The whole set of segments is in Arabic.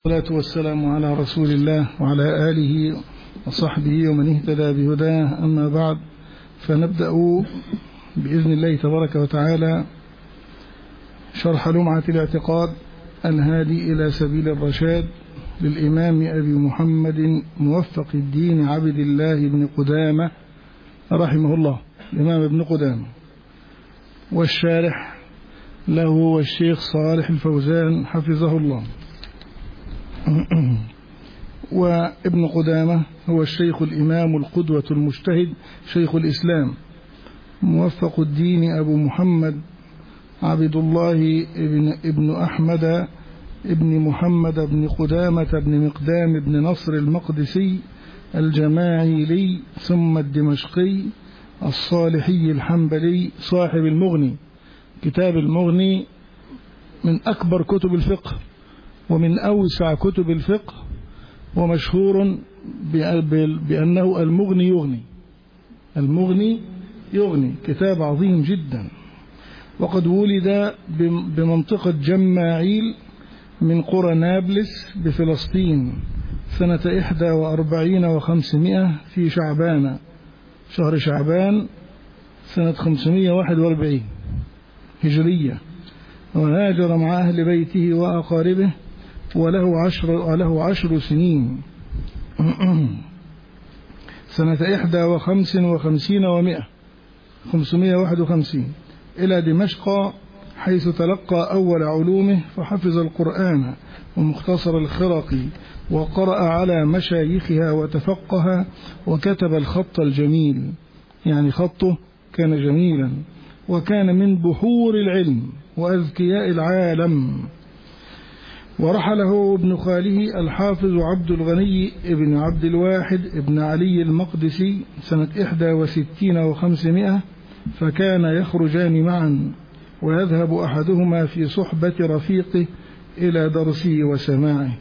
والصلاة والسلام على رسول الله وعلى آله وصحبه ومن اهتدى بهداه. أما بعد، فنبدأ بإذن الله تبارك وتعالى شرح لمعة الاعتقاد الهادي إلى سبيل الرشاد للإمام أبي محمد موفق الدين عبد الله بن قدامة رحمه الله، الإمام ابن قدامة، والشارح له والشيخ صالح الفوزان حفظه الله. وابن قدامة هو الشيخ الإمام القدوة المجتهد شيخ الإسلام موفق الدين أبو محمد عبد الله ابن أحمد ابن محمد بن قدامة بن مقدام بن نصر المقدسي الجماعيلي ثم الدمشقي الصالحي الحنبلي صاحب المغني. كتاب المغني من أكبر كتب الفقه ومن أوسع كتب الفقه، ومشهور بأنه المغني يغني، كتاب عظيم جدا. وقد ولد بمنطقة جماعيل من قرى نابلس بفلسطين سنة 41 و500 في شعبان، شهر شعبان سنة 541 هجرية، وهاجر مع أهل بيته وأقاربه وله 10 سنين سنة 51 و100 551 إلى دمشق، حيث تلقى أول علومه فحفظ القرآن ومختصر الخرقي، وقرأ على مشايخها وتفقه، وكتب الخط الجميل، يعني خطه كان جميلا، وكان من بحور العلم وأذكياء العالم. ورحله ابن خاله الحافظ عبد الغني ابن عبد الواحد ابن علي المقدسي سنة 61 و500، فكان يخرجان معا، ويذهب أحدهما في صحبة رفيقه إلى درسه وسماعه.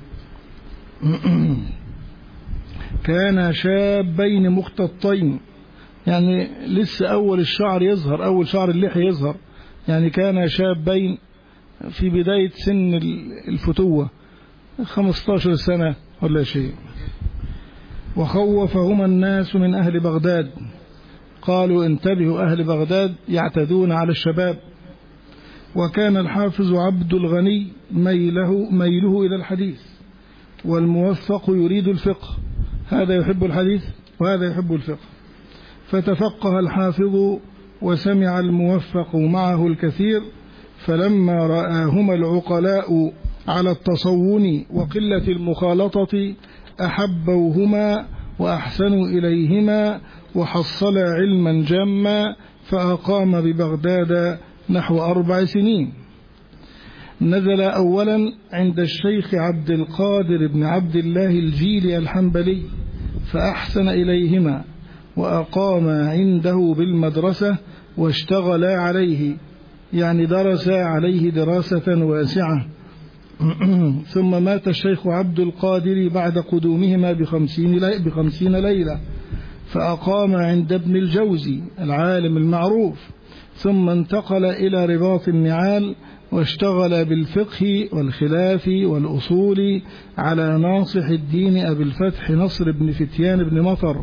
كان شابين مختطين، يعني لسه أول الشعر يظهر، أول شعر اللحية يظهر، يعني كان شابين في بداية سن الفتوة 15 سنة ولا شيء. وخوفهما الناس من أهل بغداد، قالوا انتبهوا، أهل بغداد يعتدون على الشباب. وكان الحافظ عبد الغني ميله إلى الحديث، والموفق يريد الفقه، هذا يحب الحديث وهذا يحب الفقه. فتفقه الحافظ وسمع الموفق معه الكثير، فلما رآهما العقلاء على التصون وقلة المخالطة أحبوهما وأحسنوا إليهما، وحصلا علما جما، فأقام ببغداد نحو 4 سنين. نزل أولا عند الشيخ عبد القادر بن عبد الله الجيلي الحنبلي، فأحسن إليهما، وأقام عنده بالمدرسة واشتغلا عليه، يعني درس عليه دراسة واسعة. ثم مات الشيخ عبد القادر بعد قدومهما ب50 ليلة، فأقام عند ابن الجوزي العالم المعروف، ثم انتقل إلى رباط النعال، واشتغل بالفقه والخلاف والأصول على ناصح الدين أبي الفتح نصر بن فتيان بن مطر.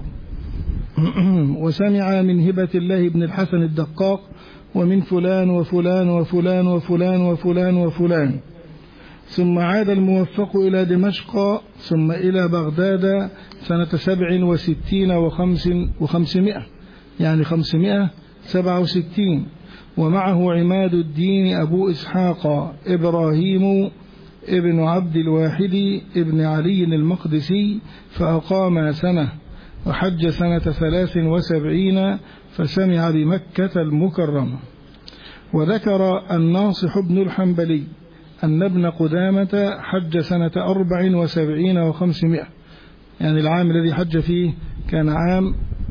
وسمع من هبة الله بن الحسن الدقاق، ومن فلان وفلان وفلان وفلان وفلان وفلان. ثم عاد الموفق إلى دمشق، ثم إلى بغداد سنة 67 و500، يعني 567. ومعه عماد الدين أبو إسحاق إبراهيم ابن عبد الواحد ابن علي المقدسي، فأقام سنة، وحج سنة 73، فسمع بمكة المكرمة. وذكر الناصح بن الحنبلي أن ابن قدامة حج سنة 74 و500، يعني العام الذي حج فيه كان عام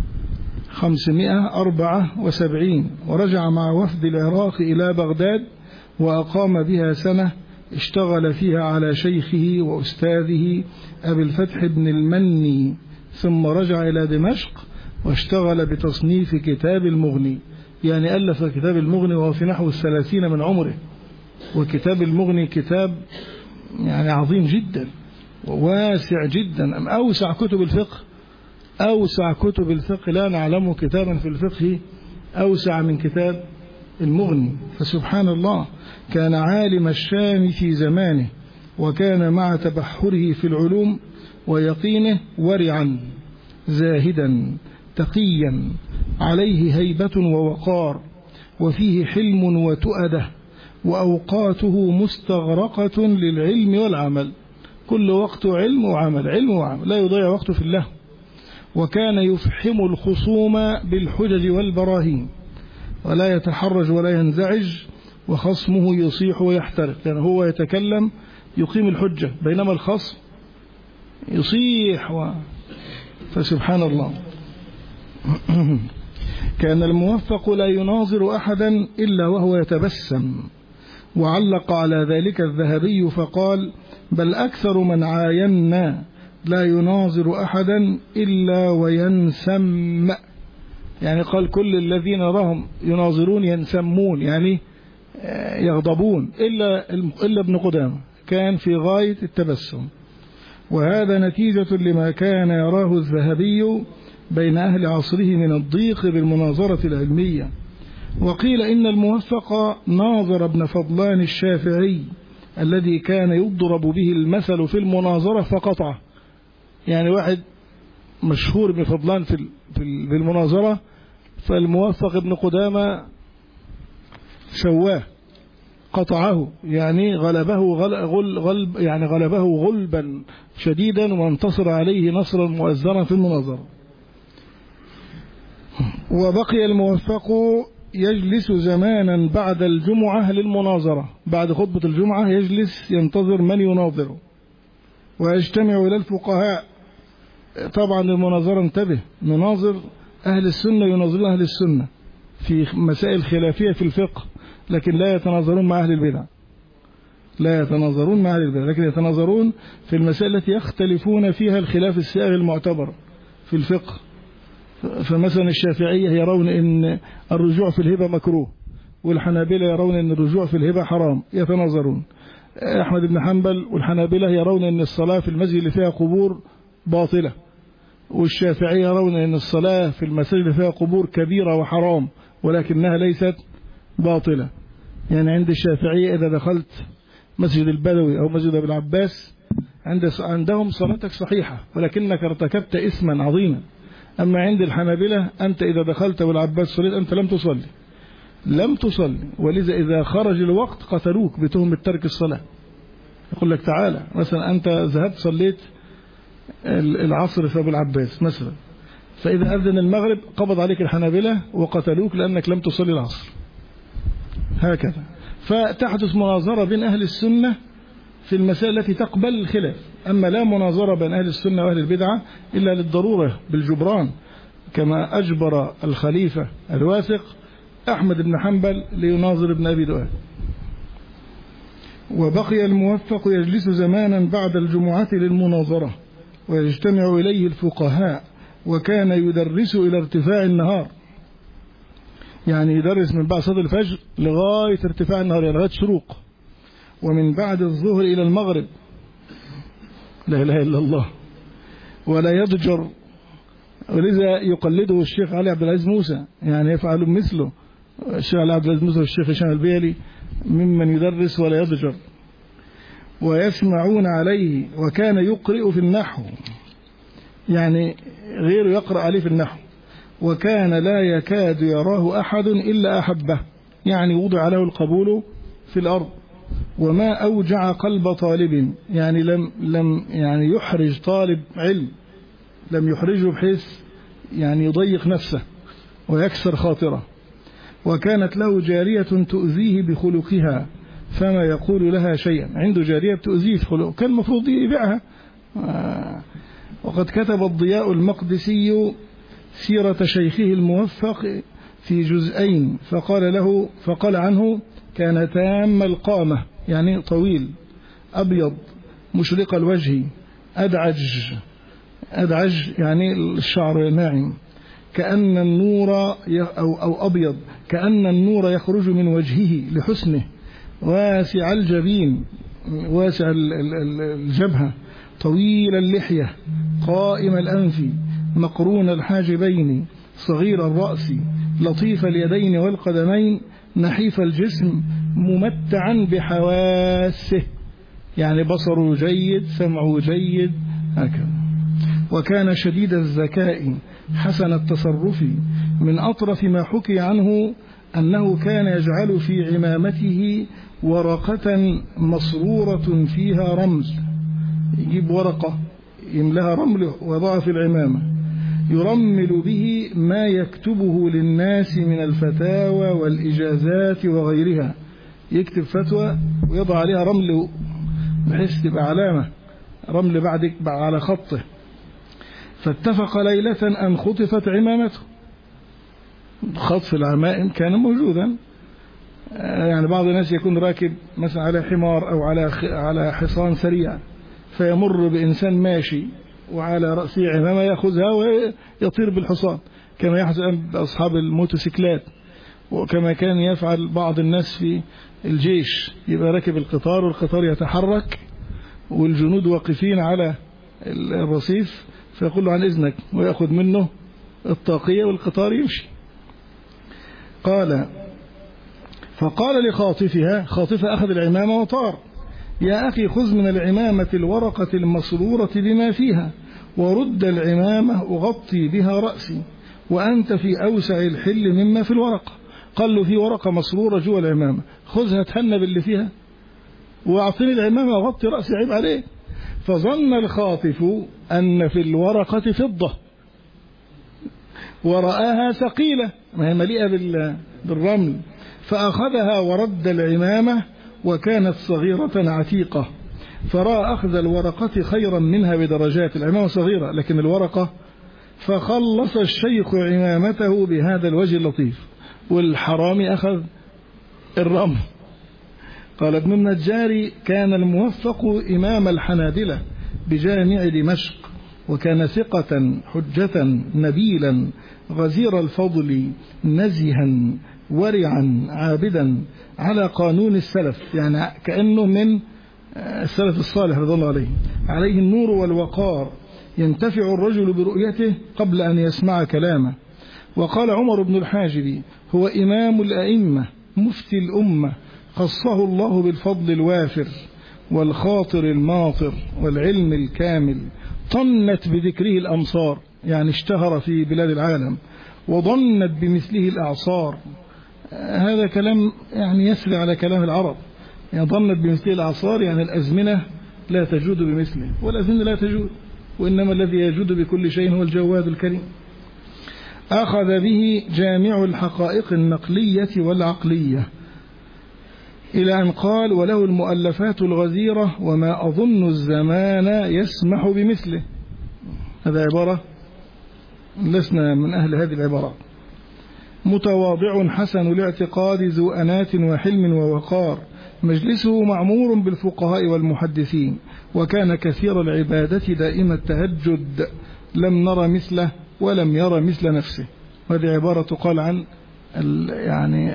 574، ورجع مع وفد العراق إلى بغداد، وأقام بها سنة، اشتغل فيها على شيخه وأستاذه أبي الفتح بن المني، ثم رجع إلى دمشق واشتغل بتصنيف كتاب المغني، يعني ألف كتاب المغني وهو في نحو 30 من عمره. وكتاب المغني كتاب يعني عظيم جدا، واسع جدا، أوسع كتب الفقه، أوسع كتب الفقه لا نعلم كتابا في الفقه أوسع من كتاب المغني. فسبحان الله، كان عالم الشام في زمانه، وكان مع تبحره في العلوم ويقينه ورعا زاهدا تقيا، عليه هيبة ووقار، وفيه حلم وتؤدة، وأوقاته مستغرقة للعلم والعمل، كل وقت علم وعمل، علم وعمل، لا يضيع وقته في الله. وكان يفحم الخصوم بالحجج والبراهين، ولا يتحرج ولا ينزعج، وخصمه يصيح ويحترق، يعني هو يتكلم يقيم الحجة بينما الخصم يصيح فسبحان الله. كان الموفق لا يناظر أحدا إلا وهو يتبسم، وعلق على ذلك الذهبي فقال: بل أكثر من عاينا لا يناظر أحدا إلا وينسم، يعني قال كل الذين نراهم يناظرون ينسمون، يعني يغضبون، إلا ابن قدامة كان في غاية التبسم. وهذا نتيجة لما كان يراه الذهبي بين أهل عصره من الضيق بالمناظرة العلمية. وقيل إن الموفق ناظر ابن فضلان الشافعي الذي كان يضرب به المثل في المناظرة فقطعه، يعني واحد مشهور ابن فضلان في المناظرة، فالموفق ابن قدامة شواه قطعه، يعني غلبه غلبا شديدا، وانتصر عليه نصرا مؤزرا في المناظرة. وبقي الموفق يجلس زمانا بعد الجمعة للمناظرة، بعد خطبة الجمعة يجلس ينتظر من يناظره، ويجتمع إلى الفقهاء. طبعا المناظرة انتبه، نناظر أهل السنة، يناظرون أهل السنة في مسائل خلافية في الفقه، لكن لا يتناظرون مع أهل البدع، لا يتناظرون مع أهل البدع، لكن يتناظرون في المسائل التي يختلفون فيها الخلاف السائغ المعتبر في الفقه. فمثلا الشافعية يرون أن الرجوع في الهبة مكروه، والحنابلة يرون أن الرجوع في الهبة حرام، يتناظرون. أحمد بن حنبل والحنابلة يرون أن الصلاة في المسجد اللي فيها قبور باطلة، والشافعية يرون أن الصلاة في المساجد اللي فيها قبور كبيرة وحرام ولكنها ليست باطلة. يعني عند الشافعية إذا دخلت مسجد البدوي أو مسجد أبي العباس عندهم صلاتك صحيحة ولكنك ارتكبت إثما عظيما. أما عند الحنابلة أنت إذا دخلت أبو العباس صليت أنت لم تصلي، ولذا إذا خرج الوقت قتلوك بتهمة ترك الصلاة. يقول لك تعالى مثلا أنت ذهبت صليت العصر في أبو العباس مثلا، فإذا أذن المغرب قبض عليك الحنابلة وقتلوك لأنك لم تصلي العصر، هكذا. فتحدث مناظرة بين أهل السنة في المسائل التي تقبل الخلاف، أما لا مناظرة بين أهل السنة وأهل البدعة إلا للضرورة بالجبران، كما أجبر الخليفة الواثق أحمد بن حنبل ليناظر ابن أبي دؤاد. وبقي الموفق يجلس زمانا بعد الجمعة للمناظرة، ويجتمع إليه الفقهاء، وكان يدرس إلى ارتفاع النهار، يعني يدرس من بعد صلاة الفجر لغاية ارتفاع النهار، يعني لغاية شروق، ومن بعد الظهر إلى المغرب، لا إله إلا الله، ولا يضجر. ولذا يقلده الشيخ علي عبد العزيز موسى، يعني يفعل مثله الشيخ علي عبد العزيز موسى والشيخ هشام البيلي ممن يدرس ولا يضجر. ويسمعون عليه، وكان يقرئ في النحو، يعني غيره يقرأ عليه في النحو، وكان لا يكاد يراه أحد إلا أحبه، يعني وضع له القبول في الأرض. وما أوجع قلب طالب، يعني لم يعني يحرج طالب علم، لم يحرجه بحيث يعني يضيق نفسه ويكسر خاطره. وكانت له جارية تؤذيه بخلقها فما يقول لها شيئا، عنده جارية تؤذيه في خلقه كان المفروض يبيعها. وقد كتب الضياء المقدسي سيرة شيخه الموفق في جزئين، فقال عنه: كان تام القامة، يعني طويل، أبيض مشرق الوجه، أدعج يعني الشعر ناعم، كأن النور أو أبيض كأن النور يخرج من وجهه لحسنه، واسع الجبين، واسع الجبهة، طويل اللحية قائم الأنف مقرون الحاجبين صغير الرأس لطيف اليدين والقدمين نحيف الجسم ممتعا بحواسه، يعني بصره جيد سمعه جيد هكذا. وكان شديد الذكاء حسن التصرف. من أطرف ما حكي عنه أنه كان يجعل في عمامته ورقة مصرورة فيها رمل، يجيب ورقة يملها رمل ويضعها في العمامة يرمل به ما يكتبه للناس من الفتاوى والإجازات وغيرها، يكتب فتوى ويضع عليها رمل بحيث تبقى علامة رمل بعد على خطه. فاتفق ليلة أن خطفت عمامته. خطف العمائم كان موجودا، يعني بعض الناس يكون راكب مثلا على حمار أو على حصان سريع فيمر بإنسان ماشي وعلى رأسه عمامة يأخذها ويطير بالحصان، كما يحدث بأصحاب الموتوسيكلات، وكما كان يفعل بعض الناس في الجيش، يبقى راكب القطار والقطار يتحرك والجنود واقفين على الرصيف فيقول له عن إذنك ويأخذ منه الطاقية والقطار يمشي. فقال لخاطفها، خاطفها أخذ العمامة وطار: يا أخي خذ من العمامة الورقة المسرورة بما فيها ورد العمامة وغطي بها رأسي وأنت في أوسع الحل مما في الورقة. قال له في ورقة مسرورة جوا العمامة، خذها تهنى باللي فيها وأعطيني العمامة وغطي رأسي عيب عليه. فظن الخاطف أن في الورقة فضة ورآها ثقيلة ما هي مليئة بالرمل، فأخذها ورد العمامة وكانت صغيرة عتيقة، فرأى أخذ الورقة خيرا منها بدرجات. العمامة صغيرة لكن الورقة. فخلص الشيخ عمامته بهذا الوجه اللطيف والحرامي أخذ الرمل. قال ابن النجار: كان الموفق إمام الحنابلة بجامع دمشق، وكان ثقة حجة نبيلا غزير الفضل نزها ورعا عابدا على قانون السلف، يعني كأنه من السلف الصالح رضي الله عليه. عليه النور والوقار، ينتفع الرجل برؤيته قبل أن يسمع كلامه. وقال عمر بن الحاجب: هو إمام الأئمة مفتي الأمة، خصه الله بالفضل الوافر والخاطر الماطر والعلم الكامل، طنت بذكره الأمصار، يعني اشتهر في بلاد العالم، وضنت بمثله الأعصار. هذا كلام يعني يسري على كلام العرب، يعني ضنت بمثله الأعصار يعني الأزمنة لا تجود بمثله، والأزمنة لا تجود، وإنما الذي يجود بكل شيء هو الجواد الكريم. أخذ به جامع الحقائق النقلية والعقلية، إلى أن قال: وله المؤلفات الغزيرة وما أظن الزمان يسمح بمثله. هذا عبارة لسنا من أهل هذه العبارات. متواضع حسن الاعتقاد ذو أنات وحلم ووقار، مجلسه معمور بالفقهاء والمحدثين، وكان كثير العبادة دائم التهجد، لم نرى مثله ولم يرى مثل نفسه. وهذه عبارة تقال عن يعني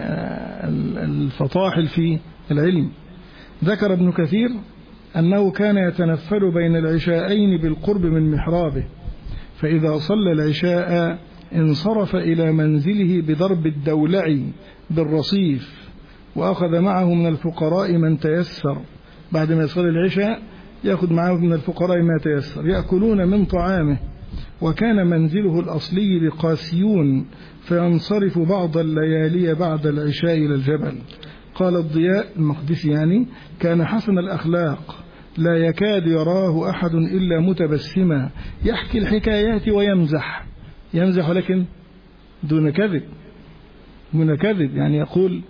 الفطاحل في العلم. ذكر ابن كثير أنه كان يتنفل بين العشاءين بالقرب من محرابه، فإذا صلى العشاء انصرف إلى منزله بضرب الدولع بالرصيف، وأخذ معه من الفقراء من تيسر. بعد ما يصلي العشاء يأخذ معه من الفقراء ما تيسر يأكلون من طعامه. وكان منزله الأصلي بقاسيون، فينصرف بعض الليالي بعد العشاء إلى الجبل. قال الضياء المقدسي يعني: كان حسن الأخلاق، لا يكاد يراه أحد إلا متبسما، يحكي الحكايات ويمزح، يمزح ولكن دون كذب، دون كذب، يعني يقول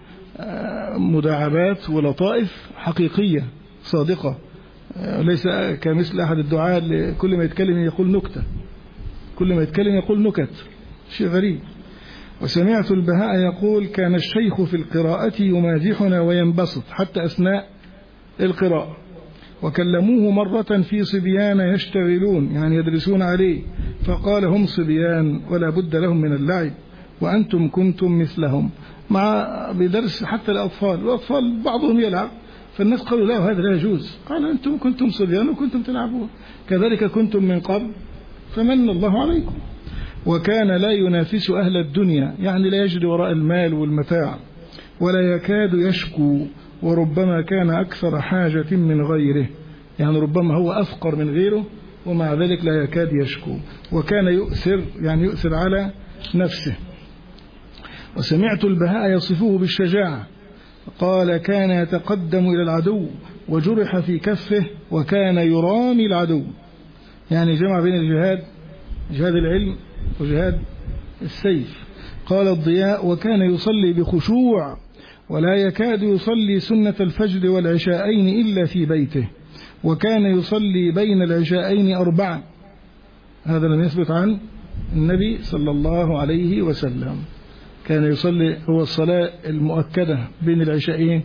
مداعبات ولطائف حقيقية صادقة، ليس كمثل أحد الدعاء كل ما يتكلم يقول نكتة، كل ما يتكلم يقول نكت، شيء غريب. وسمعت البهاء يقول: كان الشيخ في القراءة يمازحنا وينبسط حتى أثناء القراءة. وكلموه مرة في صبيان يشتغلون، يعني يدرسون عليه، فقال: هم صبيان ولا بد لهم من اللعب، وأنتم كنتم مثلهم. مع بدرس حتى الأطفال بعضهم يلعب فالناس قالوا لا وهذا لا يجوز. قال أنتم كنتم صبيان وكنتم تلعبون كذلك كنتم من قبل فمن الله عليكم. وكان لا ينافس أهل الدنيا، يعني لا يجري وراء المال والمتاع، ولا يكاد يشكو، وربما كان أكثر حاجة من غيره، يعني ربما هو أفقر من غيره ومع ذلك لا يكاد يشكو. وكان يؤثر، يعني يؤثر على نفسه. وسمعت البهاء يصفه بالشجاعة، قال كان يتقدم إلى العدو وجرح في كفه وكان يرامي العدو، يعني جمع بين الجهاد، جهاد العلم وجهاد السيف. قال الضياء وكان يصلي بخشوع ولا يكاد يصلي سنة الفجر والعشاءين إلا في بيته، وكان يصلي بين العشاءين 4. هذا لم يثبت عن النبي صلى الله عليه وسلم. كان يصلي هو الصلاة المؤكدة بين العشاءين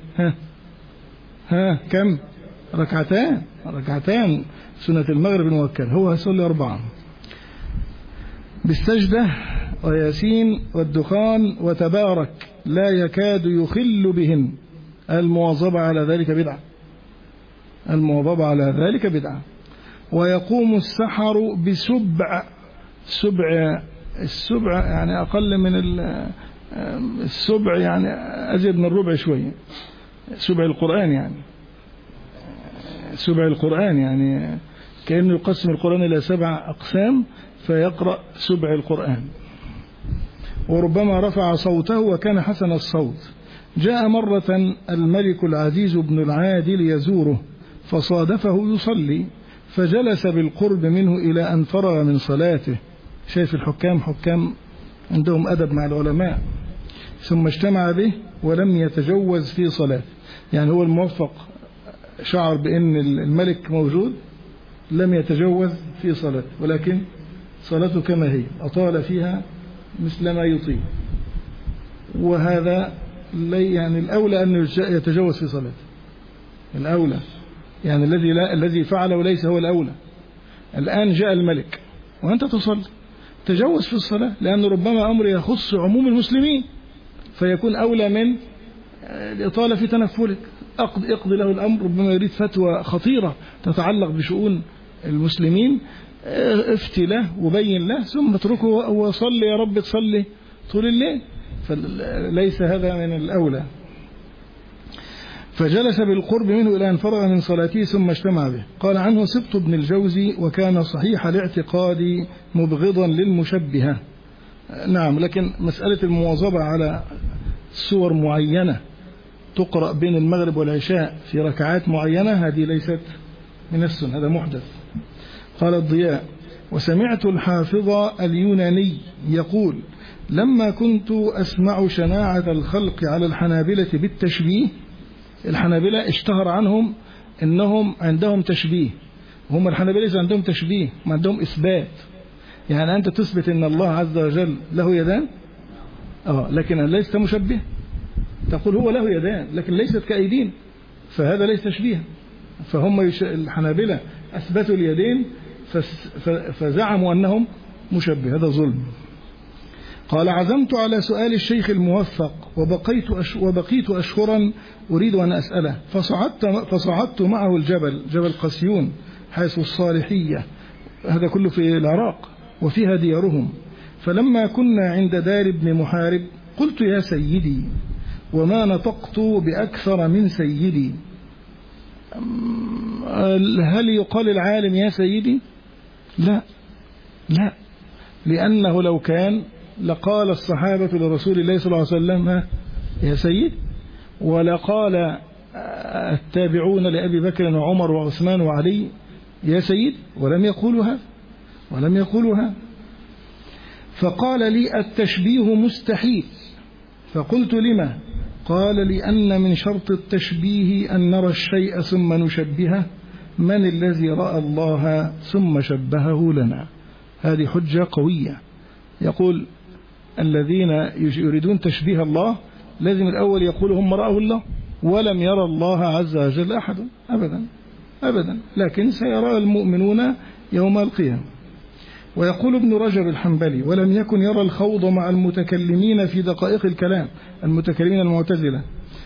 كم؟ ركعتان سنة المغرب المؤكدة، هو يصلي 4 بالسجدة وياسين والدخان وتبارك لا يكاد يخل بهن. المواظبة على ذلك بدعة. ويقوم السحر السبع يعني أقل من السبع، يعني أزيد من الربع شوية. سبع القرآن يعني كأنه يقسم القرآن إلى 7 أقسام فيقرأ سبع القرآن. وربما رفع صوته وكان حسن الصوت. جاء مرة الملك العزيز بن العادل يزوره فصادفه يصلي، فجلس بالقرب منه إلى أن فرغ من صلاته. شايف الحكام عندهم أدب مع العلماء. ثم اجتمع به ولم يتجوز في صلاته، يعني هو الموفق شعر بأن الملك موجود، لم يتجوز في صلاته، ولكن صلاته كما هي، أطال فيها مثل ما يطيل. وهذا يعني الأولى أن يتجوز في صلاته، الأولى يعني الذي فعله ليس هو الأولى. الآن جاء الملك وأنت تصلي، تجوز في الصلاة، لأن ربما أمر يخص عموم المسلمين فيكون أولى من الإطالة في تنفلك. اقضي له الأمر، ربما يريد فتوى خطيرة تتعلق بشؤون المسلمين، افتي له وبين له ثم اتركه وصلي يا رب تصلي طول الليل، فليس هذا من الأولى. فجلس بالقرب منه إلى أن فرغ من صلاته ثم اجتمع به. قال عنه سبط بن الجوزي وكان صحيح الاعتقاد مبغضا للمشبهة. نعم، لكن مسألة المواظبة على سور معينة تقرأ بين المغرب والعشاء في ركعات معينة هذه ليست من السنة، هذا محدث. قال الضياء وسمعت الحافظ اليوناني يقول لما كنت أسمع شناعة الخلق على الحنابلة بالتشبيه، الحنابلة اشتهر عنهم أنهم عندهم تشبيه، هم الحنابلة عندهم تشبيه ما عندهم إثبات. يعني أنت تثبت أن الله عز وجل له يدان لكن ليس مشبه، تقول هو له يدان لكن ليست كأيدين، فهذا ليس تشبيه. فهم الحنابلة أثبتوا اليدين فزعموا أنهم مشبه، هذا ظلم. قال عزمت على سؤال الشيخ الموفق وبقيت أشهرا أريد أن أسأله، فصعدت معه جبل قسيون حيث الصالحية، هذا كله في العراق وفيها ديارهم. فلما كنا عند دار ابن محارب قلت يا سيدي، وما نطقت بأكثر من سيدي. هل يقال العالم يا سيدي؟ لا، لأنه لو كان لقال الصحابة لرسول الله صلى الله عليه وسلم يا سيد، ولقال التابعون لأبي بكر وعمر وعثمان وعلي يا سيد، ولم يقولوا هذا. فقال لي التشبيه مستحيل. فقلت لما؟ قال لأن من شرط التشبيه أن نرى الشيء ثم نشبهه، من الذي رأى الله ثم شبهه لنا؟ هذه حجة قوية. يقول الذين يريدون تشبيه الله لازم الأول يقولوا هم رأوا الله، ولم يرى الله عز وجل أحد أبدا، لكن سيرى المؤمنون يوم القيامة. ويقول ابن رجب الحنبلي ولم يكن يرى الخوض مع المتكلمين في دقائق الكلام، المتكلمين المعتزلة،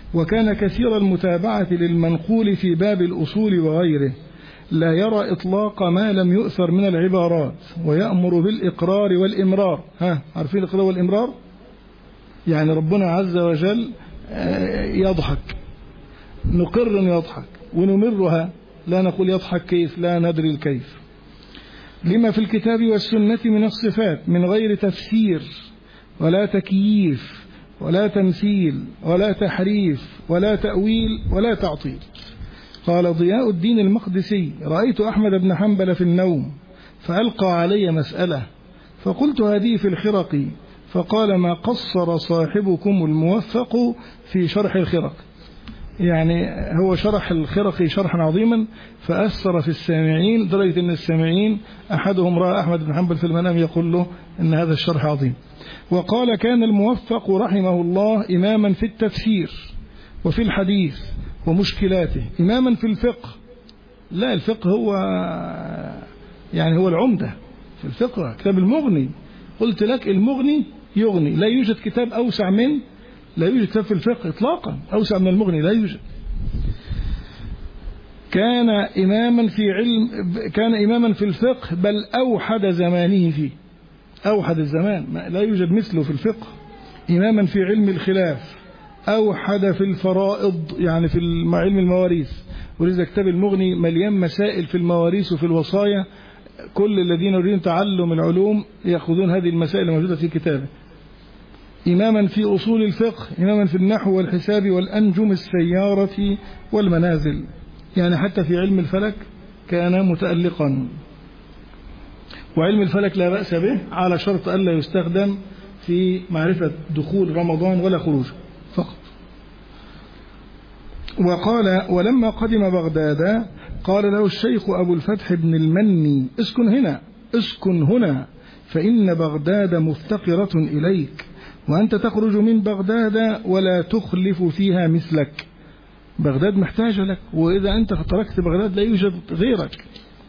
وكان كثير المتابعة للمنقول في باب الأصول وغيره، لا يرى إطلاق ما لم يؤثر من العبارات، ويأمر بالإقرار والإمرار. عارفين الإقرار والإمرار؟ يعني ربنا عز وجل يضحك، نقر يضحك ونمرها، لا نقول يضحك كيف، لا ندري الكيف، لما في الكتاب والسنة من الصفات من غير تفسير ولا تكييف ولا تمثيل ولا تحريف ولا تأويل ولا تعطيل. قال ضياء الدين المقدسي: رأيت أحمد بن حنبل في النوم فألقى علي مسألة، فقلت هذه في الخرق، فقال: ما قصر صاحبكم الموفق في شرح الخرق. يعني هو شرح الخرق شرحا عظيما فأثر في السامعين، لدرجة أن السامعين أحدهم رأى أحمد بن حنبل في المنام يقول له أن هذا الشرح عظيم. وقال: كان الموفق رحمه الله إماما في التفسير وفي الحديث ومشكلاته، إماما في الفقه. لا، الفقه هو يعني هو العمدة في الفقه، كتاب المغني. قلت لك المغني يغني، لا يوجد كتاب أوسع من، لا يوجد كتاب في الفقه إطلاقا أوسع من المغني، لا يوجد. كان إماما في الفقه، بل أوحد زمانه فيه، أوحد الزمان، لا يوجد مثله في الفقه. إماما في علم الخلاف، أوحد في الفرائض، يعني في علم المواريث، ولذا كتاب المغني مليان مسائل في المواريث وفي الوصايا، كل الذين يريدون تعلم العلوم يأخذون هذه المسائل الموجودة في كتابه. إماما في أصول الفقه، إماما في النحو والحساب والأنجم السيارة والمنازل، يعني حتى في علم الفلك كان متألقا. وعلم الفلك لا بأس به على شرط ألا يستخدم في معرفة دخول رمضان ولا خروجه فقط. وقال: ولما قدم بغداد قال له الشيخ أبو الفتح بن المني: اسكن هنا فإن بغداد مفتقرة إليك، وأنت تخرج من بغداد ولا تخلف فيها مثلك. بغداد محتاجة لك، وإذا أنت تركت بغداد لا يوجد غيرك.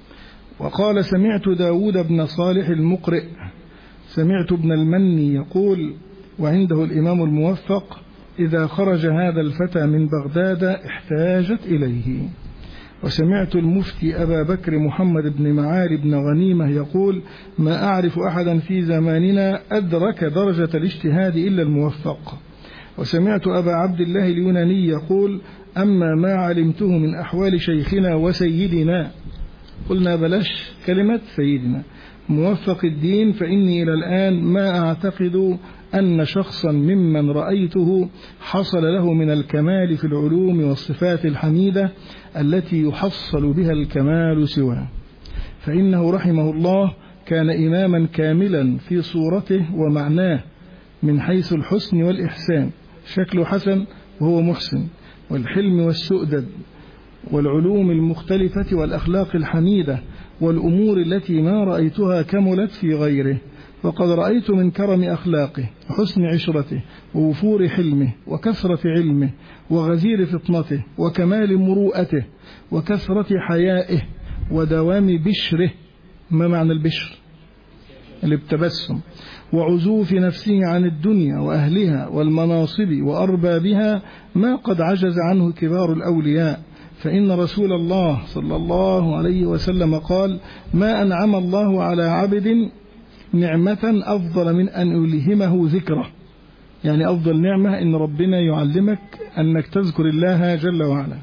وقال: سمعت داود بن صالح المقرئ، سمعت ابن المني يقول، وعنده الإمام الموفق: إذا خرج هذا الفتى من بغداد احتاجت إليه. وسمعت المفتي أبا بكر محمد بن معالي بن غنيمة يقول: ما أعرف أحدا في زماننا أدرك درجة الاجتهاد إلا الموفق. وسمعت أبا عبد الله اليوناني يقول: أما ما علمته من أحوال شيخنا وسيدنا، قلنا بلاش كلمة سيدنا، موفق الدين، فإني إلى الآن ما أعتقد أن شخصا ممن رأيته حصل له من الكمال في العلوم والصفات الحميدة التي يحصل بها الكمال سواه، فإنه رحمه الله كان إماما كاملا في صورته ومعناه من حيث الحسن والإحسان، شكله حسن وهو محسن، والحلم والسؤدد والعلوم المختلفة والأخلاق الحميدة والأمور التي ما رأيتها كملت في غيره. وقد رأيت من كرم أخلاقه وحسن عشرته ووفور حلمه وكثرة علمه وغزير فطنته وكمال مروءته وكثرة حيائه ودوام بشره. ما معنى البشر؟ الابتبسم. وعزوف نفسه عن الدنيا وأهلها والمناصب وأربابها ما قد عجز عنه كبار الأولياء، فإن رسول الله صلى الله عليه وسلم قال: ما أنعم الله على عبد نعمة أفضل من أن ألهمه ذكره، يعني أفضل نعمة إن ربنا يعلمك أنك تذكر الله جل وعلا.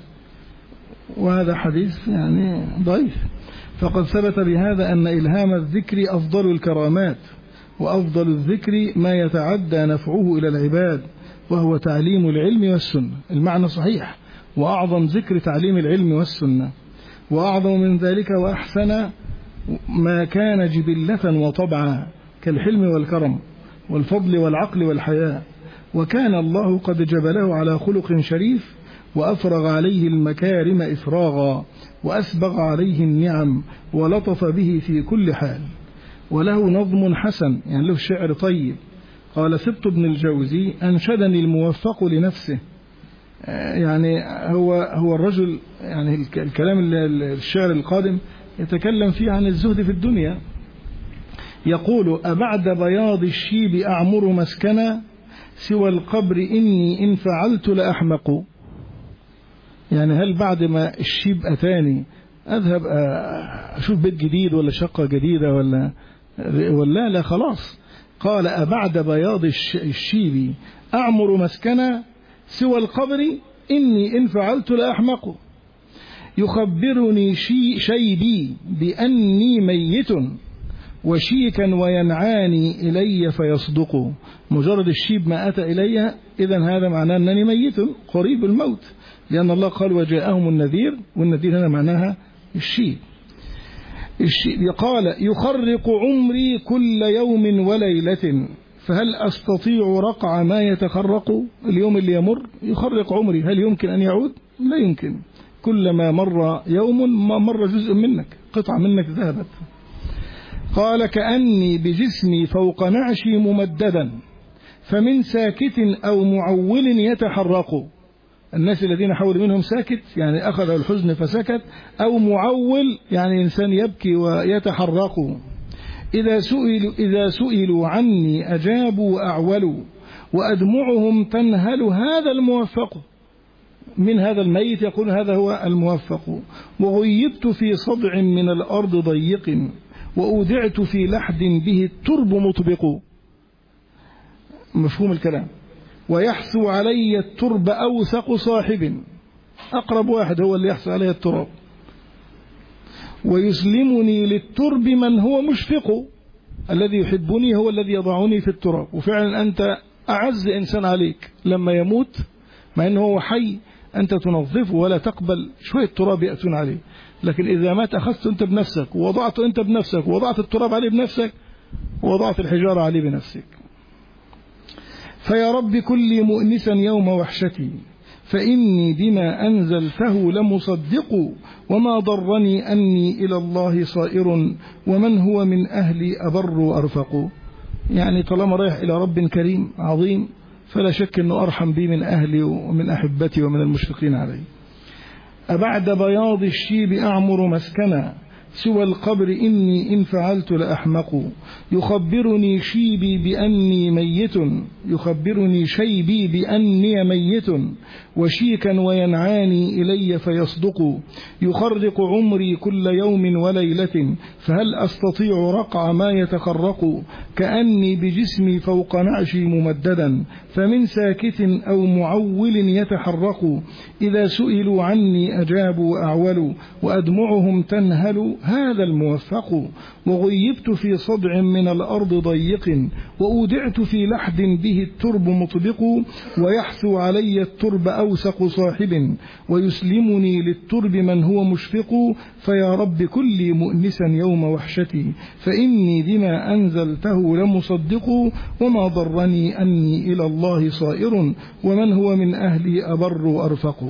وهذا حديث يعني ضعيف، فقد ثبت بهذا أن إلهام الذكر أفضل الكرامات، وأفضل الذكر ما يتعدى نفعه إلى العباد، وهو تعليم العلم والسنة. المعنى صحيح، وأعظم ذكر تعليم العلم والسنة، وأعظم من ذلك وأحسن ما كان جبلة وطبعا كالحلم والكرم والفضل والعقل والحياء. وكان الله قد جبله على خلق شريف، وأفرغ عليه المكارم إفراغا، وأسبغ عليه النعم، ولطف به في كل حال. وله نظم حسن، يعني له شعر طيب. قال سبط بن الجوزي: أنشدني الموفق لنفسه، يعني هو الرجل، يعني الكلام الشعر القادم يتكلم فيه عن الزهد في الدنيا. يقول: أبعد بياض الشيب أعمر مسكنا، سوى القبر إني إن فعلت لأحمق. يعني هل بعد ما الشيب أتاني أذهب أشوف بيت جديد ولا شقة جديدة ولا لا خلاص. قال أبعد بياض الشيب أعمر مسكنا سوى القبر إني إن فعلت لأحمق. يخبرني شيبي بأني ميت وشيكا وينعاني إلي فيصدق. مجرد الشيب ما أتى إلي إذن هذا معناه أنني ميت قريب الموت، لأن الله قال وجاءهم النذير، والنذير هنا معناها الشيب. قال يخرق عمري كل يوم وليلة فهل أستطيع رقع ما يتخرق. اليوم اللي يمر يخرق عمري، هل يمكن أن يعود؟ لا يمكن. كلما مر يوم ما مر جزء منك، قطعة منك ذهبت. قال كأني بجسمي فوق نعشي ممددا فمن ساكت أو معول يتحرق. الناس الذين حول منهم ساكت يعني أخذ الحزن فسكت، أو معول يعني إنسان يبكي ويتحرق. إذا سئلوا عني أجابوا وأعولوا وأدمعهم تنهل هذا الموفق. من هذا الميت يقول هذا هو الموفق. وغيبت في صدع من الأرض ضيق وأودعت في لحد به الترب مطبق. مفهوم الكلام. ويحثو علي الترب أوثق صاحب، أقرب واحد هو اللي يحثو علي التراب. ويسلمني للترب من هو مشفق، الذي يحبني هو الذي يضعني في التراب. وفعلا أنت أعز إنسان عليك لما يموت، مع أنه هو حي أنت تنظفه ولا تقبل شوية تراب يأتون عليه، لكن إذا مات أخذته أنت بنفسك ووضعته أنت بنفسك ووضعت التراب عليه بنفسك ووضعت الحجارة عليه بنفسك. فيا رب كلي مؤنسا يوم وحشتي فإني بما أنزلته لمصدق وما ضرني أني إلى الله صائر ومن هو من أهلي أبر وأرفق. يعني طالما رايح إلى رب كريم عظيم فلا شك أنه أرحم بي من أهلي ومن أحبتي ومن المشفقين علي. أبعد بياض الشيب أعمر مسكنا سوى القبر إني إن فعلت لأحمق. يخبرني شيبي بأني ميت وشيكا وينعاني إلي فيصدق. يخرق عمري كل يوم وليلة فهل أستطيع رقع ما يتخرق. كأني بجسمي فوق نعشي ممددا فمن ساكت أو معول يتحرق. إذا سئلوا عني أجابوا وأعولوا وأدمعهم تنهل هذا الموفق. وغيبت في صدع من الأرض ضيق وأودعت في لحد به الترب مطبق. ويحثو علي الترب أوثق صاحب ويسلمني للترب من هو مشفق. فيا رب كلي مؤنسا يوم وحشتي فإني بما أنزلته لمصدق وما ضرني أني إلى الله صائر ومن هو من أهلي أبر وأرفق.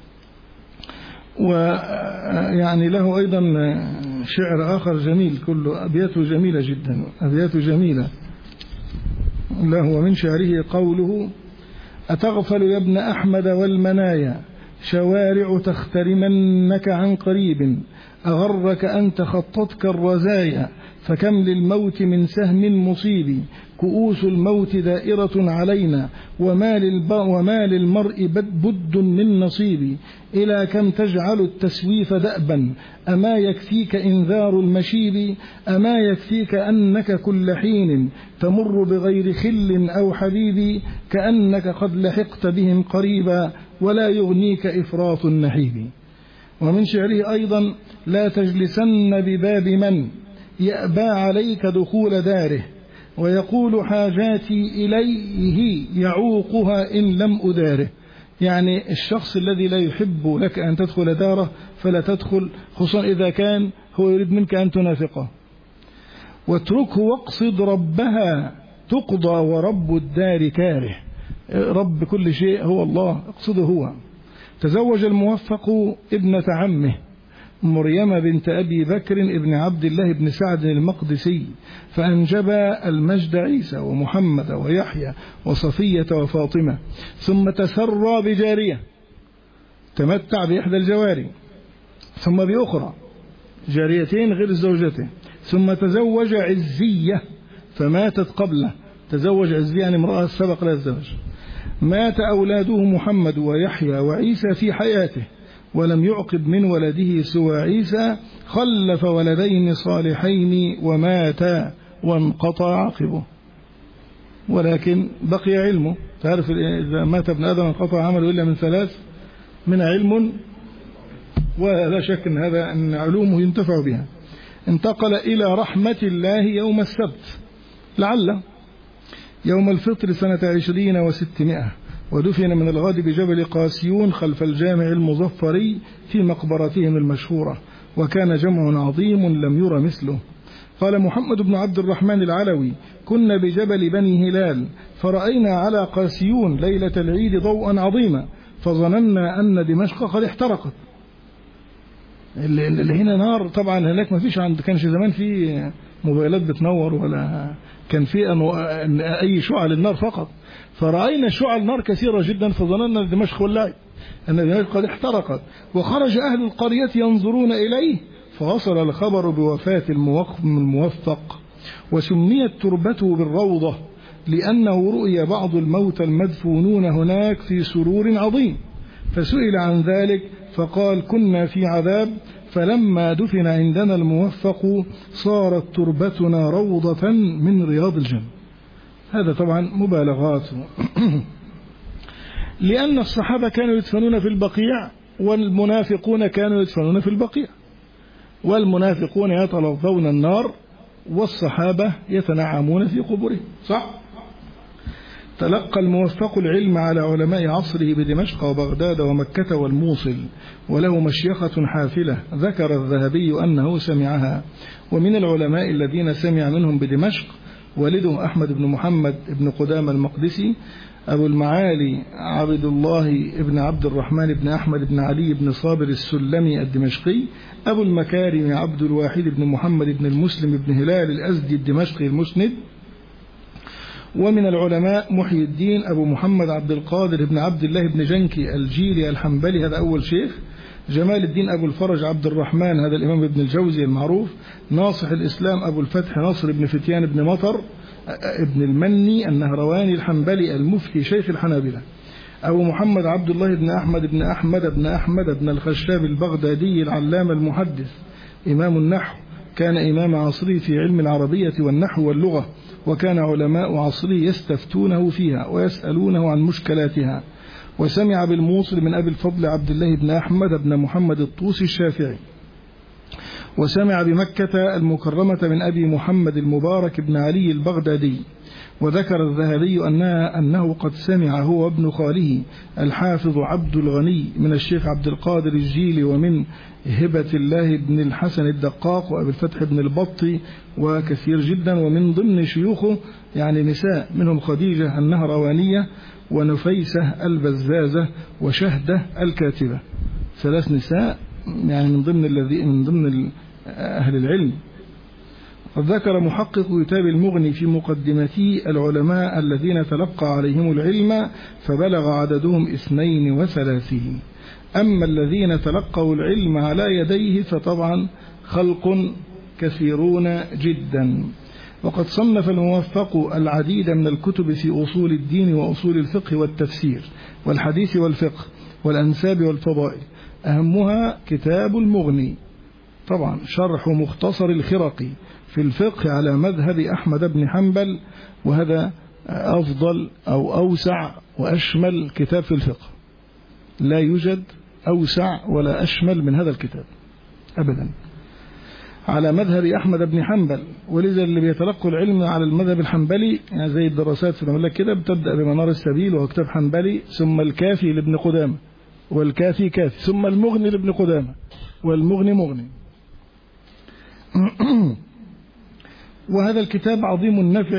ويعني له أيضا شعر آخر جميل كله أبياته جميلة جدا، أبياته جميلة له. ومن شعره قوله أتغفل يا ابن أحمد والمنايا شوارع تخترمنك عن قريب أغرك أن تخطتك الرزايا فكم للموت من سهم مصيب كؤوس الموت دائرة علينا وما للمرء بد من نصيب إلى كم تجعل التسويف دأبا أما يكفيك إنذار المشيب أما يكفيك أنك كل حين تمر بغير خل أو حبيب كأنك قد لحقت بهم قريبا ولا يغنيك إفراط النحيب. ومن شعره أيضا لا تجلسن بباب من يأبى عليك دخول داره ويقول حاجاتي إليه يعوقها إن لم أداره. يعني الشخص الذي لا يحب لك أن تدخل داره فلا تدخل، خصوصا إذا كان هو يريد منك أن تنافقه. واتركه واقصد ربها تقضى ورب الدار كاره. رب كل شيء هو الله، اقصده هو. تزوج الموفق ابنة عمه مريم بنت أبي بكر ابن عبد الله بن سعد المقدسي فأنجبا المجد عيسى ومحمد ويحيى وصفية وفاطمة. ثم تسرى بجارية تمتع بإحدى الجواري ثم بأخرى جاريتين غير زوجته. ثم تزوج عزية فماتت قبله تزوج عزي يعني امرأة سبق لها الزواج. مات أولاده محمد ويحيى وعيسى في حياته ولم يعقب من ولده سوى عيسى، خلف ولدين صالحين ومات وانقطع عقبه، ولكن بقي علمه. تعرف إذا مات ابن آدم انقطع عمله إلا من ثلاث: من علم، ولا شك أن علومه ينتفع بها. انتقل إلى رحمة الله يوم السبت لعل يوم الفطر سنة 20 و600، ودفن من الغد بجبل قاسيون خلف الجامع المظفري في مقبرتهم المشهورة، وكان جمع عظيم لم ير مثله. قال محمد بن عبد الرحمن العلوي: كنا بجبل بني هلال فرأينا على قاسيون ليلة العيد ضوءا عظيما فظننا أن دمشق قد احترقت. اللي هنا نار طبعا، هناك ما فيش، كانش زمان في موبايلات بتنور ولا كان في أي شعل النار فقط، فرأينا شعل نار كثيرة جدا فظننا أن دمشق ولعت، أن دمشق قد احترقت. وخرج أهل القرية ينظرون إليه فوصل الخبر بوفاة الموفق، وسميت تربته بالروضة لأنه رؤي بعض الموتى المدفونون هناك في سرور عظيم، فسئل عن ذلك فقال: كنا في عذاب، فلما دفن عندنا الموفق صارت تربتنا روضة من رياض الجنة. هذا طبعا مبالغات لأن الصحابة كانوا يدفنون في البقيع والمنافقون كانوا يدفنون في البقيع، والمنافقون يتلظون النار والصحابة يتنعمون في قبورهم. صح؟ تلقى الموفق العلم على علماء عصره بدمشق وبغداد ومكة والموصل، وله مشيخة حافلة ذكر الذهبي أنه سمعها. ومن العلماء الذين سمع منهم بدمشق والده أحمد بن محمد بن قدامة المقدسي، أبو المعالي عبد الله بن عبد الرحمن بن أحمد بن علي بن صابر السلمي الدمشقي، أبو المكارم عبد الواحد بن محمد بن المسلم بن هلال الأزدي الدمشقي المسند. ومن العلماء محي الدين أبو محمد عبد القادر بن عبد الله بن جنكي الجيلي الحنبلي، هذا أول شيخ. جمال الدين أبو الفرج عبد الرحمن، هذا الإمام ابن الجوزي المعروف. ناصح الإسلام أبو الفتح نصر بن فتيان بن مطر ابن المني النهرواني الحنبلي المفتي شيخ الحنابلة. أبو محمد عبد الله بن أحمد بن الخشاب البغدادي العلامة المحدث إمام النحو، كان إمام عصره في علم العربية والنحو واللغة، وكان علماء عصره يستفتونه فيها ويسألونه عن مشكلاتها. وسمع بالموصل من أبي الفضل عبد الله بن أحمد بن محمد الطوسي الشافعي. وسمع بمكة المكرمة من أبي محمد المبارك بن علي البغدادي. وذكر الذهبي أنه قد سمع هو وابن خاله الحافظ عبد الغني من الشيخ عبد القادر الجيلي، ومن هبة الله بن الحسن الدقاق وأبي الفتح بن البطي وكثير جدا. ومن ضمن شيوخه يعني نساء، منهم خديجة النهروانية ونفيسة البزازة وشهدة الكاتبة، 3 نساء يعني من ضمن أهل العلم. قد ذكر محقق كتاب المغني في مقدمته العلماء الذين تلقى عليهم العلم فبلغ عددهم 32. أما الذين تلقوا العلم على يديه فطبعا خلق كثيرون جدا. وقد صنف الموفق العديد من الكتب في أصول الدين وأصول الفقه والتفسير والحديث والفقه والأنساب والفضائل، أهمها كتاب المغني، طبعا شرح مختصر الخرقي في الفقه على مذهب أحمد بن حنبل، وهذا أفضل أو أوسع وأشمل كتاب في الفقه، لا يوجد أوسع ولا أشمل من هذا الكتاب أبدا، على مذهب أحمد بن حنبل. ولذا اللي بيتلقوا العلم على المذهب الحنبلي يعني زي الدراسات في المملكة كده، بتبدأ بمنار السبيل وهو كتاب حنبلي، ثم الكافي لابن قدامة، والكافي كافي، ثم المغني لابن قدامة، والمغني مغني. وهذا الكتاب عظم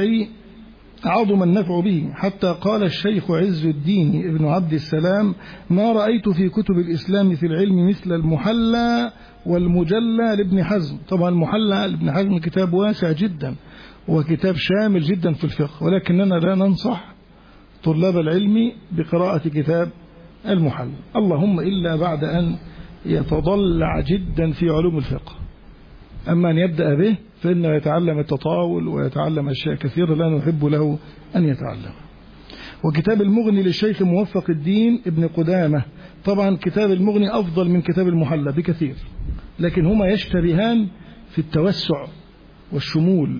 النفع به، حتى قال الشيخ عز الدين ابن عبد السلام: ما رأيت في كتب الإسلام في العلم مثل المحلى والمجلى لابن حزم. طبعا المحلى لابن حزم كتاب واسع جدا وكتاب شامل جدا في الفقه، ولكننا لا ننصح طلاب العلم بقراءة كتاب المحلى، اللهم إلا بعد أن يتضلع جدا في علوم الفقه. أما أن يبدأ به فإنه يتعلم التطاول ويتعلم أشياء كثيرة لا نحب له أن يتعلم. وكتاب المغني للشيخ موفق الدين ابن قدامة، طبعا كتاب المغني أفضل من كتاب المحلى بكثير، لكن هما يشتبهان في التوسع والشمول.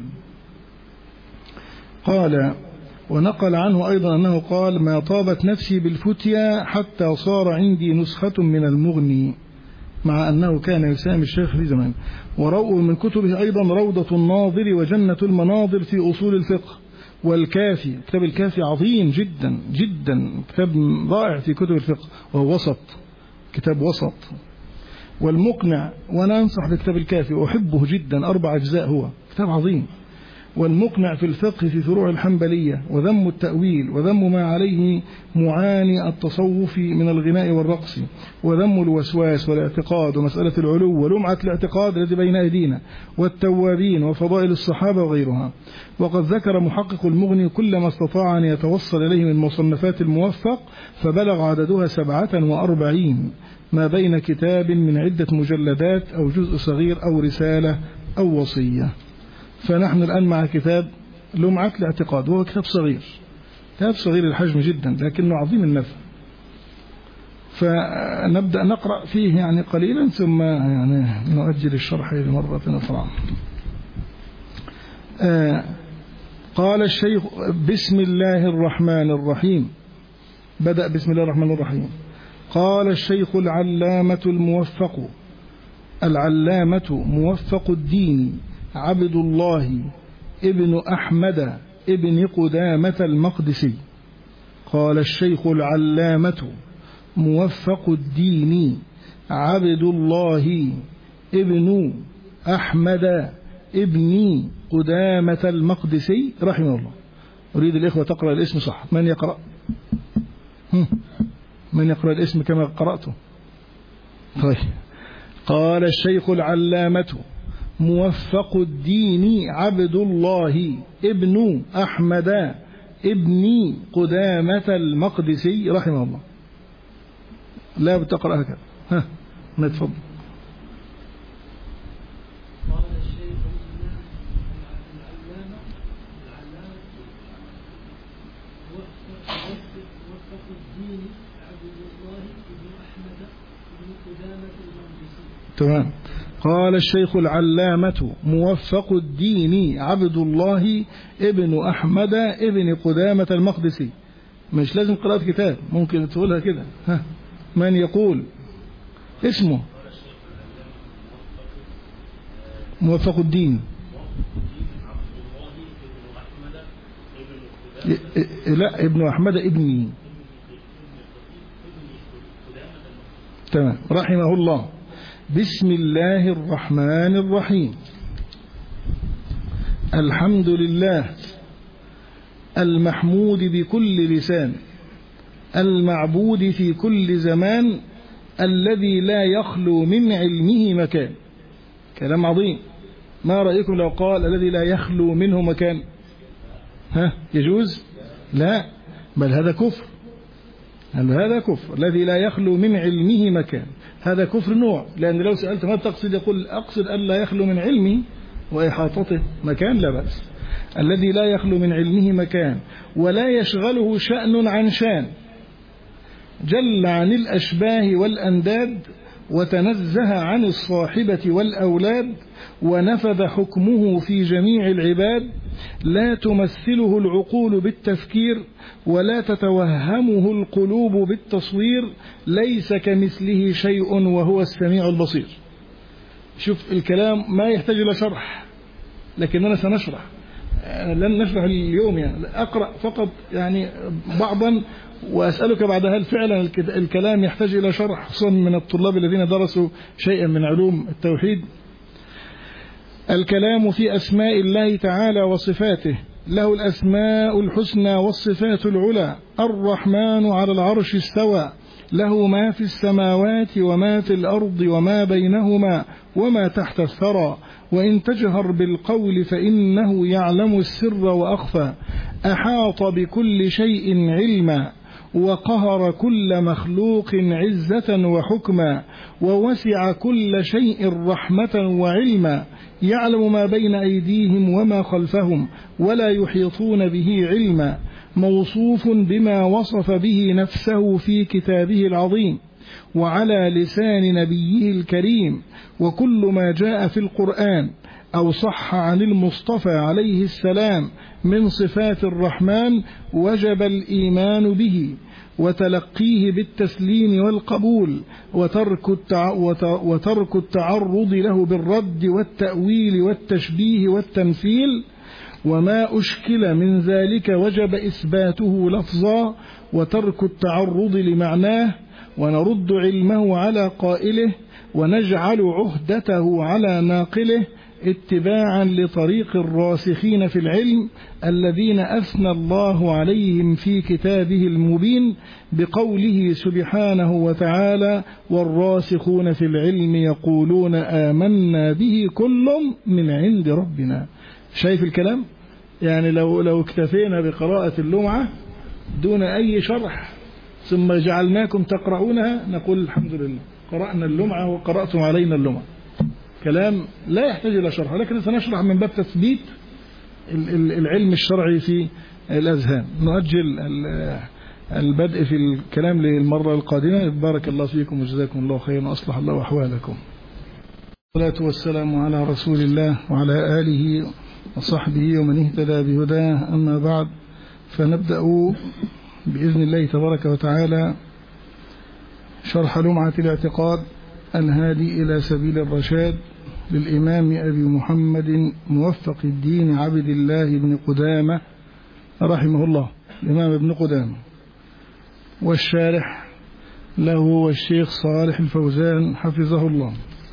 قال ونقل عنه أيضا أنه قال ما طابت نفسي بالفتيا حتى صار عندي نسخة من المغني، مع أنه كان يسامي الشيخ في زمان. وروء من كتبه أيضا روضة الناظر وجنة المناظر في أصول الفقه، والكافي، كتاب الكافي عظيم جدا جدا، كتاب رائع في كتب الفقه، وهو وسط، كتاب وسط. والمقنع، وأنا أنصح بكتاب الكافي أحبه جدا، 4 أجزاء، هو كتاب عظيم. والمقنع في الفقه في فروع الحنبلية، وذم التأويل، وذم ما عليه معاني التصوف من الغناء والرقص، وذم الوسواس والاعتقاد، ومسألة العلو، ولمعة الاعتقاد الذي بين أيدينا، والتوابين، وفضائل الصحابة وغيرها. وقد ذكر محقق المغني كل ما استطاع أن يتوصل إليه من مصنفات الموفق، فبلغ عددها 47، ما بين كتاب من عدة مجلدات أو جزء صغير أو رسالة أو وصية. فنحن الآن مع كتاب لمعة الاعتقاد، وهو كتاب صغير، كتاب صغير الحجم جدا، لكنه عظيم النفع. فنبدأ نقرأ فيه يعني قليلا، ثم يعني نؤجل الشرح لمرة أخرى. قال الشيخ بسم الله الرحمن الرحيم، بدأ بسم الله الرحمن الرحيم. قال الشيخ العلامة موفق الدين عبد الله ابن أحمد ابن قدامة المقدسي. قال الشيخ العلامة موفق الدين عبد الله ابن أحمد ابن قدامة المقدسي رحمه الله. أريد الإخوة تقرأ الاسم صح. من يقرأ؟ من يقرأ الاسم كما قرأته؟ طيب. قال الشيخ العلامة موفق الدين عبد الله ابن أحمد ابن قدامة المقدسي رحمه الله. لا بتقرأ هكذا. ما تفضل. قال الشيخ العلامة موفق الدين عبد الله ابن أحمد ابن قدامة المقدسي. تمام. قال الشيخ العلامة موفق الدين عبد الله ابن أحمد ابن قدامة المقدسي. مش لازم قراءة كتاب، ممكن تقولها كده. من يقول اسمه؟ موفق الدين. لا، ابن أحمد ابني. تمام. رحمه الله. بسم الله الرحمن الرحيم. الحمد لله المحمود بكل لسان، المعبود في كل زمان، الذي لا يخلو من علمه مكان. كلام عظيم. ما رأيكم لو قال الذي لا يخلو منه مكان؟ يجوز؟ لا، بل هذا كفر. هذا كفر. الذي لا يخلو من علمه مكان، هذا كفر نوع. لأن لو سألت ما تقصد، يقول أقصد أن لا يخلو من علمه وإحاطته مكان، لا بأس. الذي لا يخلو من علمه مكان ولا يشغله شأن عن شان، جل عن الأشباه والأنداد، وتنزه عن الصاحبة والأولاد، ونفذ حكمه في جميع العباد، لا تمثله العقول بالتفكير، ولا تتوهمه القلوب بالتصوير، ليس كمثله شيء وهو السميع البصير. شوف الكلام ما يحتاج إلى شرح، لكننا سنشرح. لن نشرح اليوم، يعني أقرأ فقط يعني بعضا، وأسألك بعد هل فعلا الكلام يحتاج إلى شرح، خصوصا من الطلاب الذين درسوا شيئا من علوم التوحيد. الكلام في أسماء الله تعالى وصفاته، له الأسماء الحسنى والصفات العلى. الرحمن على العرش استوى، له ما في السماوات وما في الأرض وما بينهما وما تحت الثرى. وإن تجهر بالقول فإنه يعلم السر وأخفى. أحاط بكل شيء علما، وقهر كل مخلوق عزة وحكما، ووسع كل شيء رحمة وعلما. يعلم ما بين أيديهم وما خلفهم ولا يحيطون به علما، موصوف بما وصف به نفسه في كتابه العظيم وعلى لسان نبيه الكريم. وكل ما جاء في القرآن أو صح عن المصطفى عليه السلام من صفات الرحمن وجب الإيمان به وتلقيه بالتسليم والقبول وترك التعرض له بالرد والتأويل والتشبيه والتمثيل. وما أشكل من ذلك وجب إثباته لفظا وترك التعرض لمعناه، ونرد علمه على قائله ونجعل عهدته على ناقله اتباعا لطريق الراسخين في العلم الذين أثنى الله عليهم في كتابه المبين بقوله سبحانه وتعالى: والراسخون في العلم يقولون آمنا به كل من عند ربنا. شايف الكلام؟ يعني لو اكتفينا بقراءة اللمعة دون أي شرح ثم جعلناكم تقرؤونها نقول الحمد لله قرأنا اللمعة وقرأتم علينا اللمعة. كلام لا يحتاج إلى شرح، لكن سنشرح من باب تثبيت العلم الشرعي في الأذهان. نؤجل البدء في الكلام للمرة القادمة. بارك الله فيكم وجزاكم الله خيرا وأصلح الله أحوالكم. والصلاة والسلام على رسول الله وعلى آله وصحبه ومن اهتدى بهداه. أما بعد، فنبدأ بإذن الله تبارك وتعالى شرح لمعة الاعتقاد الهادي إلى سبيل الرشاد للإمام أبي محمد موفق الدين عبد الله بن قدامة رحمه الله، الإمام ابن قدامة، والشارح له والشيخ صالح الفوزان حفظه الله.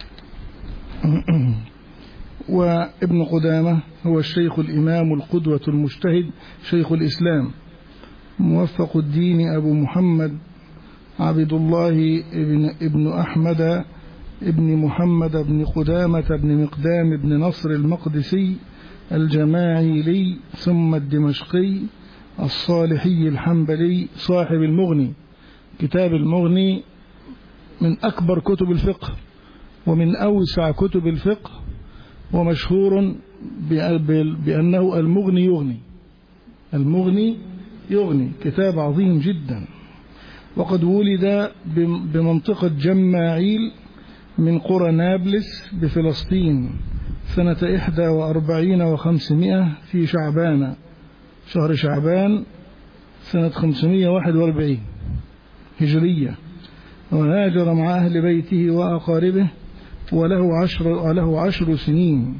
وابن قدامة هو الشيخ الإمام القدوة المجتهد شيخ الإسلام موفق الدين أبو محمد عبد الله ابن أحمد ابن محمد بن قدامة بن مقدام بن نصر المقدسي الجماعيلي ثم الدمشقي الصالحي الحنبلي صاحب المغني. كتاب المغني من أكبر كتب الفقه ومن أوسع كتب الفقه، ومشهور بأنه المغني يغني، كتاب عظيم جدا. وقد ولد بمنطقة جماعيل من قرى نابلس بفلسطين سنة 41 و500 في شعبان، شهر شعبان سنة 541 هجرية، وهاجر مع أهل بيته وأقاربه وله 10 سنين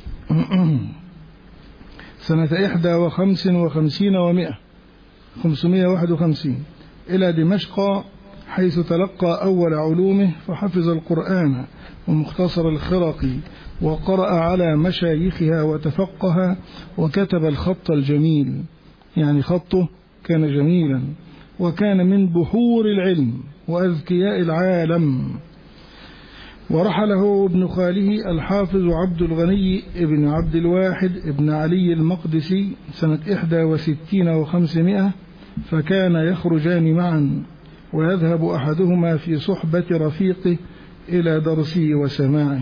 سنة 51 و100 551 إلى دمشق، حيث تلقى أول علومه فحفظ القرآن ومختصر الخرقي وقرأ على مشايخها وتفقه وكتب الخط الجميل، يعني خطه كان جميلا، وكان من بحور العلم وأذكياء العالم. ورحله ابن خاله الحافظ عبد الغني ابن عبد الواحد ابن علي المقدسي سنة 61 و500، فكان يخرجان معا ويذهب أحدهما في صحبة رفيقه إلى درسه وسماعه.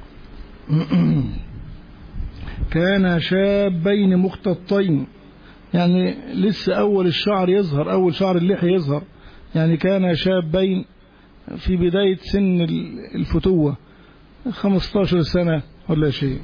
كان شابين مختطين، يعني لسه أول الشعر يظهر، أول شعر اللحية يظهر، يعني كان شابين في بداية سن الفتوة 15 سنة ولا شيء.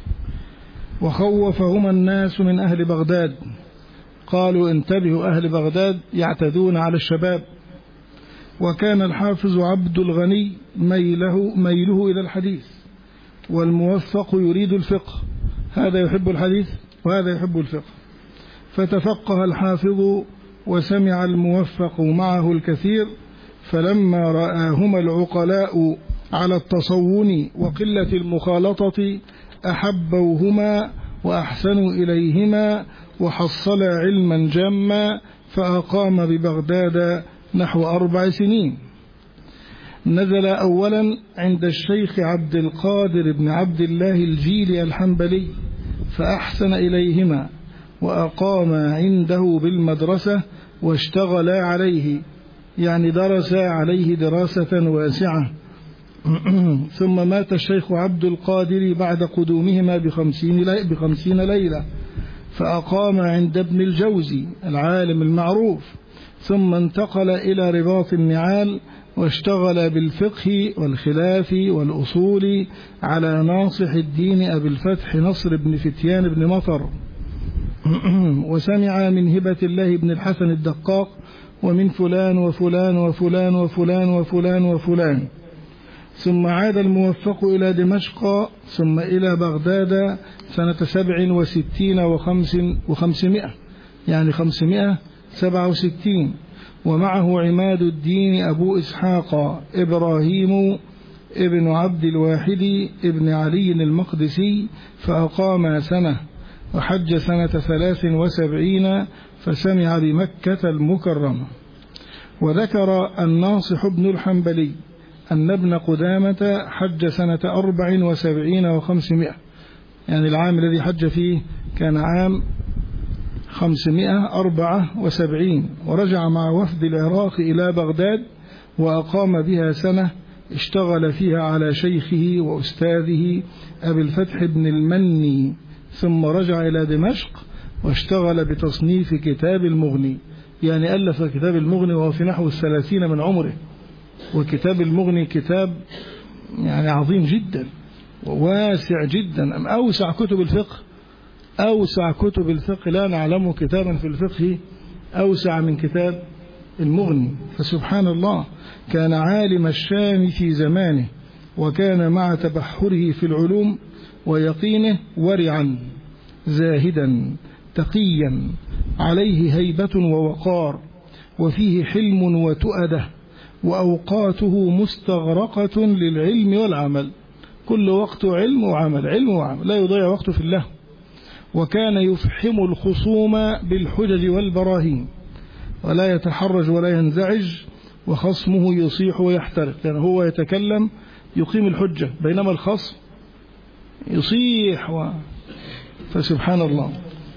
وخوفهما الناس من أهل بغداد، قالوا انتبهوا أهل بغداد يعتدون على الشباب. وكان الحافظ عبد الغني ميله إلى الحديث، والموفق يريد الفقه، هذا يحب الحديث وهذا يحب الفقه. فتفقه الحافظ وسمع الموفق معه الكثير، فلما رآهما العقلاء على التصون وقلة المخالطة أحبوهما وأحسنوا إليهما، وحصل علما جما، فأقام ببغداد نحو 4 سنين. نزل أولا عند الشيخ عبد القادر بن عبد الله الجيلي الحنبلي فأحسن إليهما، وأقام عنده بالمدرسة واشتغل عليه، يعني درس عليه دراسة واسعة، ثم مات الشيخ عبد القادر بعد قدومهما ب50 ليلة، فأقام عند ابن الجوزي العالم المعروف، ثم انتقل إلى رباط النعال واشتغل بالفقه والخلاف والأصول على ناصح الدين أبي الفتح نصر بن فتيان بن مطر، وسمع من هبة الله بن الحسن الدقاق ومن فلان وفلان وفلان وفلان وفلان وفلان. ثم عاد الموفق إلى دمشق ثم إلى بغداد سنة 67 و500، يعني 567، ومعه عماد الدين أبو إسحاق إبراهيم ابن عبد الواحد ابن علي المقدسي، فأقام سنة وحج سنة 73 فسمع بمكة المكرمة. وذكر الناصح بن الحنبلي أن ابن قدامة حج سنة 74 و500، يعني العام الذي حج فيه كان عام 574، ورجع مع وفد العراق إلى بغداد وأقام بها سنة اشتغل فيها على شيخه وأستاذه أبي الفتح بن المني، ثم رجع إلى دمشق واشتغل بتصنيف كتاب المغني، يعني ألف كتاب المغني وهو في نحو 30 من عمره. وكتاب المغني كتاب يعني عظيم جدا وواسع جدا، أوسع كتب الفقه، أوسع كتب الفقه لا نعلم كتابا في الفقه أوسع من كتاب المغني. فسبحان الله، كان عالم الشام في زمانه، وكان مع تبحره في العلوم ويقينه ورعا زاهدا تقيا، عليه هيبة ووقار، وفيه حلم وتؤدة، وأوقاته مستغرقة للعلم والعمل، كل وقت علم وعمل، علم وعمل، لا يضيع وقته في الله. وكان يفحم الخصوم بالحجج والبراهين، ولا يتحرج ولا ينزعج، وخصمه يصيح ويحترق، يعني هو يتكلم يقيم الحجة بينما الخصم يصيح فسبحان الله.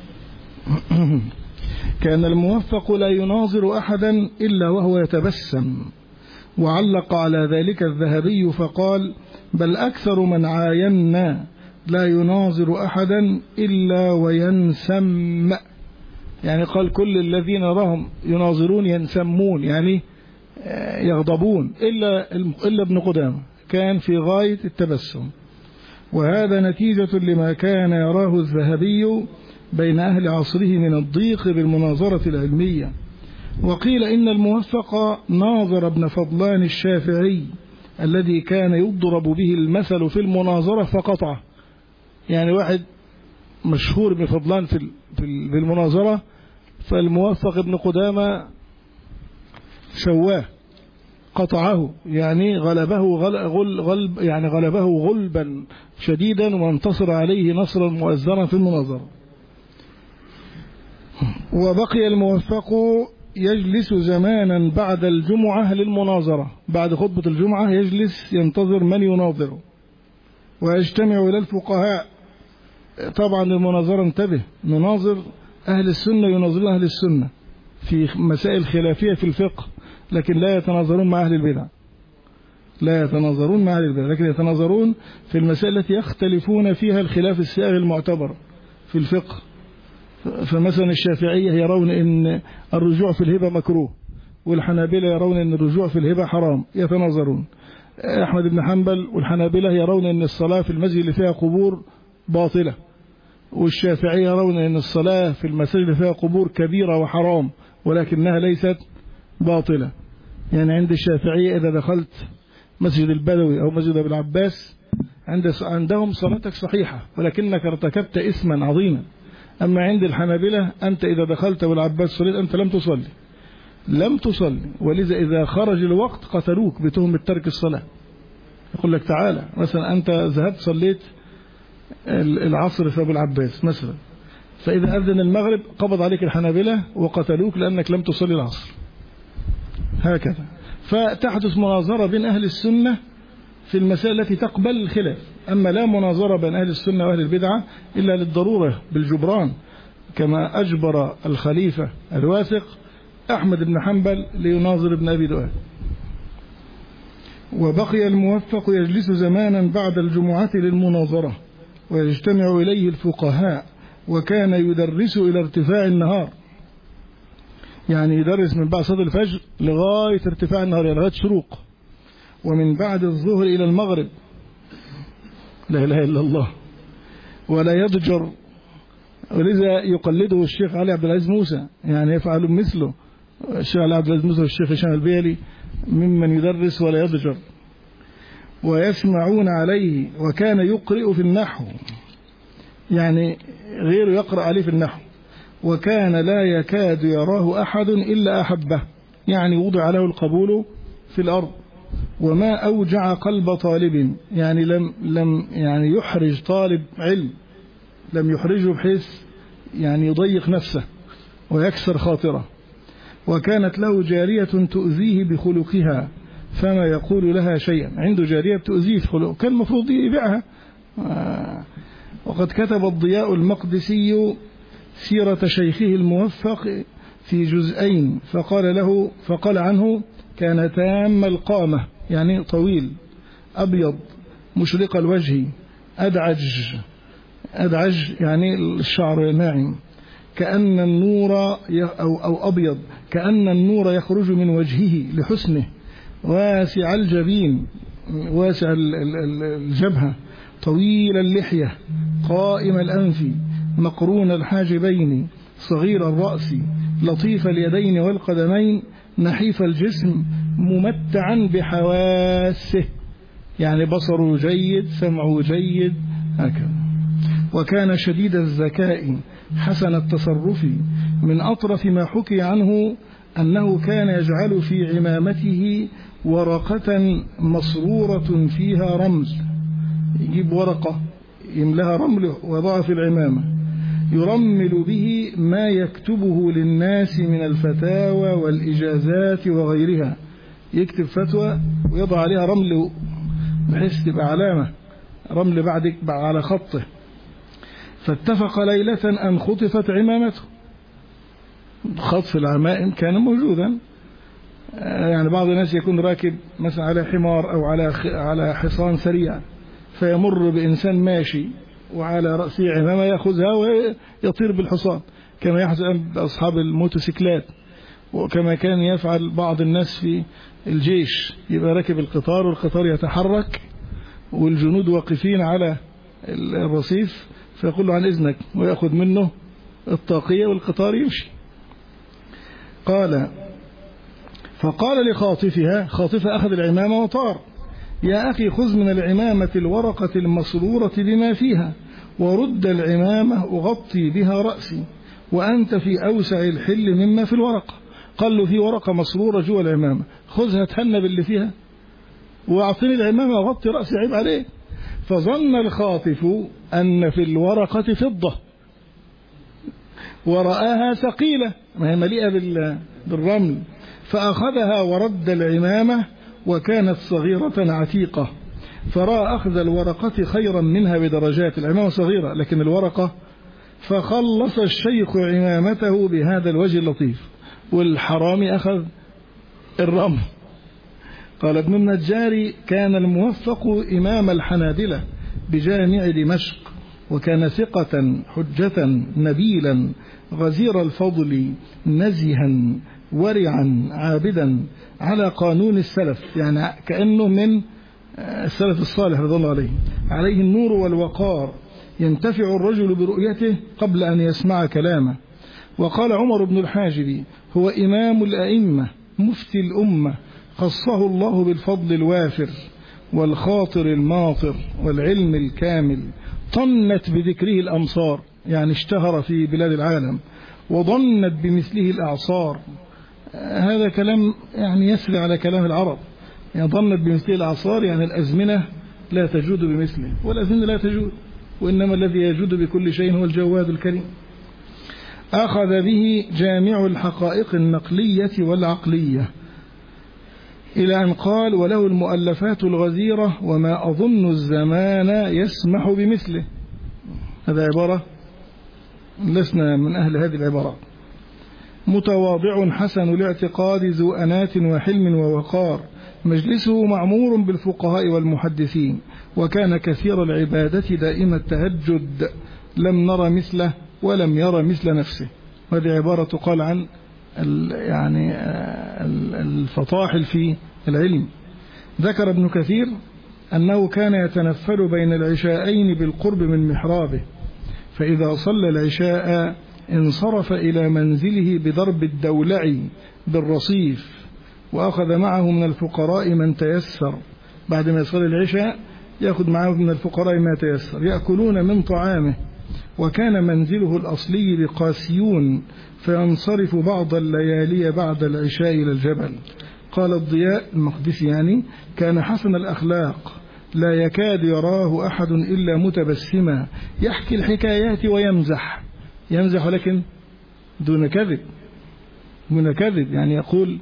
كان الموفق لا يناظر أحدا إلا وهو يتبسم، وعلق على ذلك الذهبي فقال: بل أكثر من عاينا لا يناظر أحدا إلا وينسم، يعني قال كل الذين نراهم يناظرون ينسمون، يعني يغضبون، إلا ابن قدامة كان في غاية التبسم. وهذا نتيجة لما كان يراه الذهبي بين أهل عصره من الضيق بالمناظرة العلمية. وقيل إن الموفق ناظر ابن فضلان الشافعي الذي كان يضرب به المثل في المناظرة فقطعه، يعني واحد مشهور ابن فضلان في المناظرة، فالموفق ابن قدامة شواه قطعه، يعني غلبه غلبا شديدا، وانتصر عليه نصرا مؤزرا في المناظرة. وبقي الموفق يجلس زمانا بعد الجمعة للمناظرة، بعد خطبة الجمعة يجلس ينتظر من يناظره، ويجتمع إلى الفقهاء. طبعا المناظرة انتبه، نناظر أهل السنة، يناظرون أهل السنة في مسائل خلافية في الفقه، لكن لا يتناظرون مع أهل البدع، لا يتناظرون مع أهل البدع، لكن يتناظرون في المسائل التي يختلفون فيها الخلاف السائغ المعتبر في الفقه. فمثلا الشافعية يرون أن الرجوع في الهبة مكروه، والحنابلة يرون أن الرجوع في الهبة حرام، يتناظرون. أحمد بن حنبل والحنابلة يرون أن الصلاة في المسجد اللي فيها قبور باطلة، والشافعية يرون أن الصلاة في المساجد اللي فيها قبور كبيرة وحرام ولكنها ليست باطلة. يعني عند الشافعية إذا دخلت مسجد البدوي أو مسجد أبي العباس عندهم صلاتك صحيحة ولكنك ارتكبت إثما عظيما. أما عند الحنابلة أنت إذا دخلت والعباس صليت أنت لم تصلي، ولذا إذا خرج الوقت قتلوك بتهمة ترك الصلاة. يقول لك تعالى مثلا أنت ذهبت صليت العصر في أبو العباس مثلا، فإذا أذن المغرب قبض عليك الحنابلة وقتلوك لأنك لم تصلي العصر. هكذا فتحدث مناظرة بين أهل السنة في المسائل التي تقبل الخلاف، أما لا مناظرة بين أهل السنة وأهل البدعة إلا للضرورة بالجبران، كما أجبر الخليفة الواثق أحمد بن حنبل ليناظر ابن أبي دؤاد. وبقي الموفق يجلس زمانا بعد الجمعة للمناظرة ويجتمع إليه الفقهاء، وكان يدرس إلى ارتفاع النهار، يعني يدرس من بعد صلاة الفجر لغاية ارتفاع النهار، يعني لغاية شروق، ومن بعد الظهر إلى المغرب، لا إله إلا الله، ولا يضجر. ولذا يقلده الشيخ علي عبد العزيز موسى، يعني يفعل مثله الشيخ علي عبد العزيز موسى والشيخ هشام البيلي ممن يدرس ولا يضجر، ويسمعون عليه. وكان يقرئ في النحو، يعني غيره يقرأ عليه في النحو، وكان لا يكاد يراه أحد إلا أحبه، يعني وضع له القبول في الأرض. وما أوجع قلب طالب، يعني لم يعني يحرج طالب علم، لم يحرجه بحيث يعني يضيق نفسه ويكسر خاطره. وكانت له جارية تؤذيه بخلقها فما يقول لها شيئا، عنده جارية تؤذيه في خلقه، كان المفروض يبيعها. وقد كتب الضياء المقدسي سيرة شيخه الموفق في جزئين، فقال عنه: كان تام القامة، يعني طويل، أبيض مشرق الوجه، أدعج يعني الشعر ناعم، كأن النور أو أبيض كأن النور يخرج من وجهه لحسنه، واسع الجبين، واسع الجبهة، طويل اللحية، قائم الأنف، مقرون الحاجبين، صغير الرأس، لطيف اليدين والقدمين، نحيف الجسم، ممتعا بحواسه، يعني بصره جيد، سمعه جيد، هكذا. وكان شديد الذكاء حسن التصرف. من أطرف ما حكي عنه أنه كان يجعل في عمامته ورقة مسرورة فيها رمل، يجيب ورقة يملها رمل وضعها في العمامة، يرمل به ما يكتبه للناس من الفتاوى والإجازات وغيرها، يكتب فتوى ويضع عليها رمل بحيث تبقى علامة رمل بعد على خطه. فاتفق ليلة أن خطفت عمامته. خطف العمائم كان موجودا، يعني بعض الناس يكون راكب مثلا على حمار أو على حصان سريع، فيمر بإنسان ماشي وعلى رأسه عمامة، يأخذها ويطير بالحصان، كما يحدث بأصحاب الموتوسيكلات، وكما كان يفعل بعض الناس في الجيش، يبقى راكب القطار والقطار يتحرك والجنود واقفين على الرصيف، فيقول له: عن إذنك، ويأخذ منه الطاقية والقطار يمشي. فقال لخاطفها، خاطفها أخذ العمامة وطار: يا أخي خذ من العمامة الورقة المسرورة بما فيها، ورد العمامة أغطي بها رأسي، وأنت في أوسع الحل مما في الورقة. قال له: في ورقة مسرورة جوا العمامة، خذها تهنى باللي فيها وأعطني العمامة أغطي رأسي، عيب عليه. فظن الخاطف أن في الورقة فضة، ورآها ثقيلة، ما هي مليئة بالرمل، فأخذها ورد العمامة، وكانت صغيرة عتيقة، فرأى أخذ الورقة خيرا منها بدرجات. العمامة صغيرة لكن الورقة. فخلص الشيخ عمامته بهذا الوجه اللطيف، والحرامي أخذ الرمل. قال ابن النجار: كان الموفق إمام الحنابلة بجامع دمشق، وكان ثقة حجة نبيلا غزير الفضل نزها ورعا عابدا على قانون السلف، يعني كأنه من السلف الصالح رضي الله عليه. عليه النور والوقار، ينتفع الرجل برؤيته قبل أن يسمع كلامه. وقال عمر بن الحاجب: هو إمام الأئمة مفتي الأمة، خصه الله بالفضل الوافر والخاطر الماطر والعلم الكامل، طنت بذكره الأمصار، يعني اشتهر في بلاد العالم، وضنت بمثله الأعصار. هذا كلام يعني يسري على كلام العرب، يعني ضنت بمثله الأعصار، يعني الأزمنة لا تجود بمثله، والأزمنة لا تجود، وإنما الذي يجود بكل شيء هو الجواد الكريم. أخذ به جامع الحقائق النقلية والعقلية، إلى أن قال: وله المؤلفات الغزيرة وما أظن الزمان يسمح بمثله. هذا عبارة لسنا من أهل هذه العبارات. متواضع حسن الاعتقاد ذو أنات وحلم ووقار، مجلسه معمور بالفقهاء والمحدثين، وكان كثير العبادة دائم التهجد، لم نرى مثله ولم يرى مثل نفسه. وهذه عبارة تقال عن يعني الفطاحل في العلم. ذكر ابن كثير أنه كان يتنفل بين العشاءين بالقرب من محرابه، فإذا صلى العشاء انصرف إلى منزله بضرب الدولع بالرصيف، وأخذ معه من الفقراء من تيسر. بعد ما يصلي العشاء يأخذ معه من الفقراء ما تيسر يأكلون من طعامه. وكان منزله الأصلي بقاسيون، فينصرف بعض الليالي بعد العشاء إلى الجبل. قال الضياء المقدسي يعني كان حسن الأخلاق، لا يكاد يراه أحد إلا متبسما، يحكي الحكايات ويمزح، يمزح ولكن دون كذب، دون كذب، يعني يقول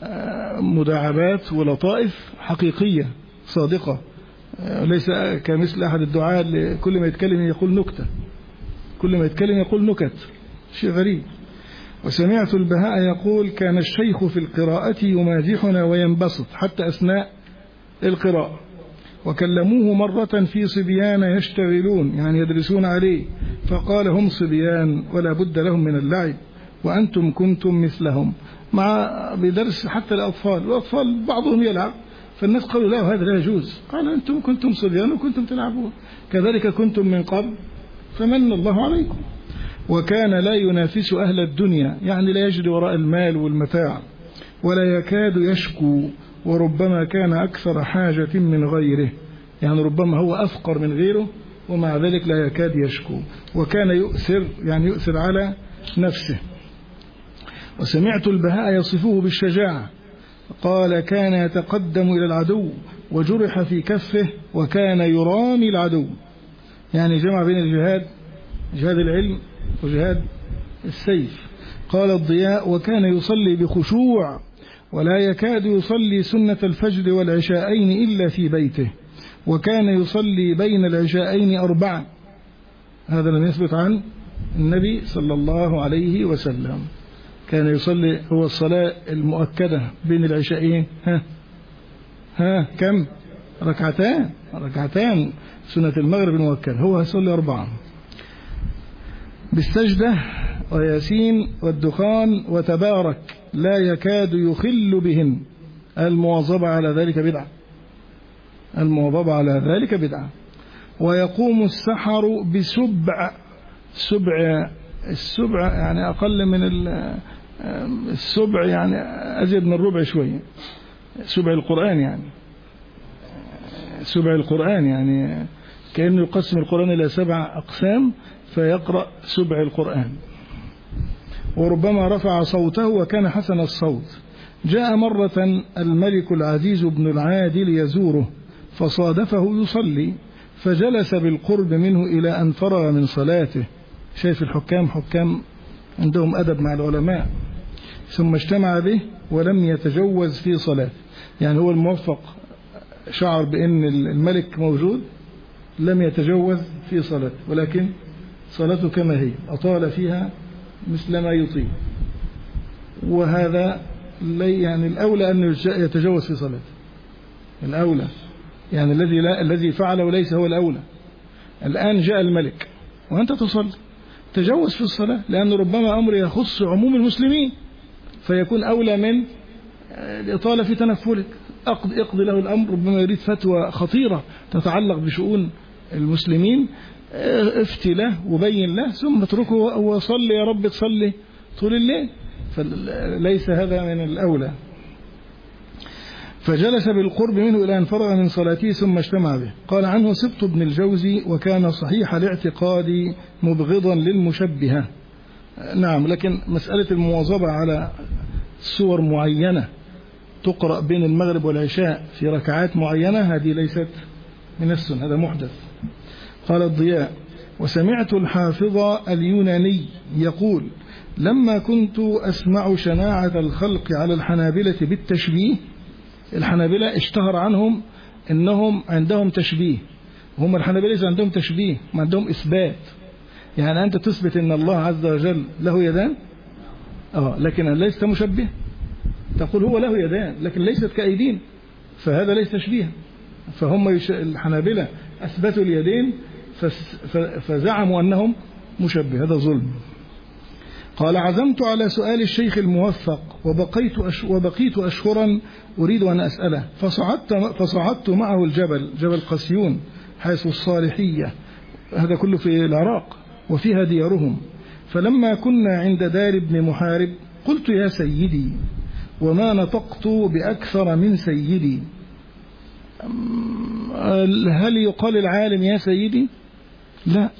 مداعبات ولطائف حقيقية صادقة، ليس كمثل أحد الدعاء كل ما يتكلم يقول نكتة، كل ما يتكلم يقول نكت، شيء غريب. وسمعت البهاء يقول كان الشيخ في القراءة يمازحنا وينبسط حتى أثناء القراءة. وكلموه مرة في صبيان يشتغلون، يعني يدرسون عليه، فقال هم صبيان ولا بد لهم من اللعب، وأنتم كنتم مثلهم. مع بدرس حتى الأطفال بعضهم يلعب، فالناس قالوا لا هذا لا يجوز، قال أنتم كنتم صبيان وكنتم تلعبون، كذلك كنتم من قبل فمن الله عليكم. وكان لا ينافس أهل الدنيا، يعني لا يجري وراء المال والمتاع، ولا يكاد يشكو، وربما كان أكثر حاجة من غيره، يعني ربما هو أفقر من غيره ومع ذلك لا يكاد يشكو. وكان يؤثر، يعني يؤثر على نفسه. وسمعت البهاء يصفه بالشجاعة، قال كان يتقدم إلى العدو وجرح في كفه وكان يرامي العدو، يعني جمع بين الجهاد، جهاد العلم وجهاد السيف. قال الضياء وكان يصلي بخشوع، ولا يكاد يصلي سنة الفجر والعشاءين إلا في بيته، وكان يصلي بين العشاءين 4. هذا لم يثبت عن النبي صلى الله عليه وسلم. كان يصلي هو الصلاة المؤكدة بين العشاءين كم؟ ركعتان سنة المغرب المؤكدة، هو يصلي 4 بالسجدة وياسين والدخان وتبارك، لا يكاد يخل بهن. المواظبة على ذلك بدعة، المواظبة على ذلك بدعة. ويقوم السحر بسبع، السبع يعني أقل من السبع، يعني أزيد من الربع شوية، سبع القرآن، يعني سبع القرآن يعني كأنه يقسم القرآن إلى 7 أقسام فيقرأ سبع القرآن. وربما رفع صوته وكان حسن الصوت. جاء مرة الملك العزيز بن العادل يزوره فصادفه يصلي، فجلس بالقرب منه إلى أن فرغ من صلاته. شايف الحكام، حكام عندهم أدب مع العلماء. ثم اجتمع به ولم يتجوز في صلاته، يعني هو الموفق شعر بأن الملك موجود، لم يتجوز في صلاته، ولكن صلاته كما هي، أطال فيها مثل ما يطيل. وهذا يعني الأولى أن يتجوز في صلاته، الأولى يعني الذي فعله ليس هو الأولى. الآن جاء الملك وأنت تصلي، تجوز في الصلاة، لأن ربما أمر يخص عموم المسلمين فيكون أولى من الإطالة في تنفلك. اقضي له الأمر، ربما يريد فتوى خطيرة تتعلق بشؤون المسلمين، افتي له وبين له، ثم اتركه وصلي يا رب تصلي طول الليل، فليس هذا من الأولى. فجلس بالقرب منه إلى أن فرغ من صلاته ثم اجتمع به. قال عنه سبط بن الجوزي وكان صحيح الاعتقاد مبغضا للمشبهة. نعم، لكن مسألة المواظبة على صور معينة تقرأ بين المغرب والعشاء في ركعات معينة هذه ليست من السنة، هذا محدث. قال الضياء وسمعت الحافظ اليوناني يقول لما كنت أسمع شناعة الخلق على الحنابلة بالتشبيه، الحنابلة اشتهر عنهم أنهم عندهم تشبيه، هم الحنابلة عندهم تشبيه، ما عندهم إثبات. يعني أنت تثبت أن الله عز وجل له يدان، لكن ليست مشبه، تقول هو له يدان لكن ليست كأيدين، فهذا ليس تشبيها. فهم الحنابلة أثبتوا اليدين فزعموا أنهم مشبه، هذا ظلم. قال عزمت على سؤال الشيخ الموفق وبقيت أشهرا أريد أن أسأله، فصعدت معه الجبل، جبل قسيون حيث الصالحية، هذا كله في العراق وفيها ديارهم. فلما كنا عند دار ابن محارب قلت يا سيدي، وما نطقت بأكثر من سيدي. هل يقال العالم يا سيدي؟ لا،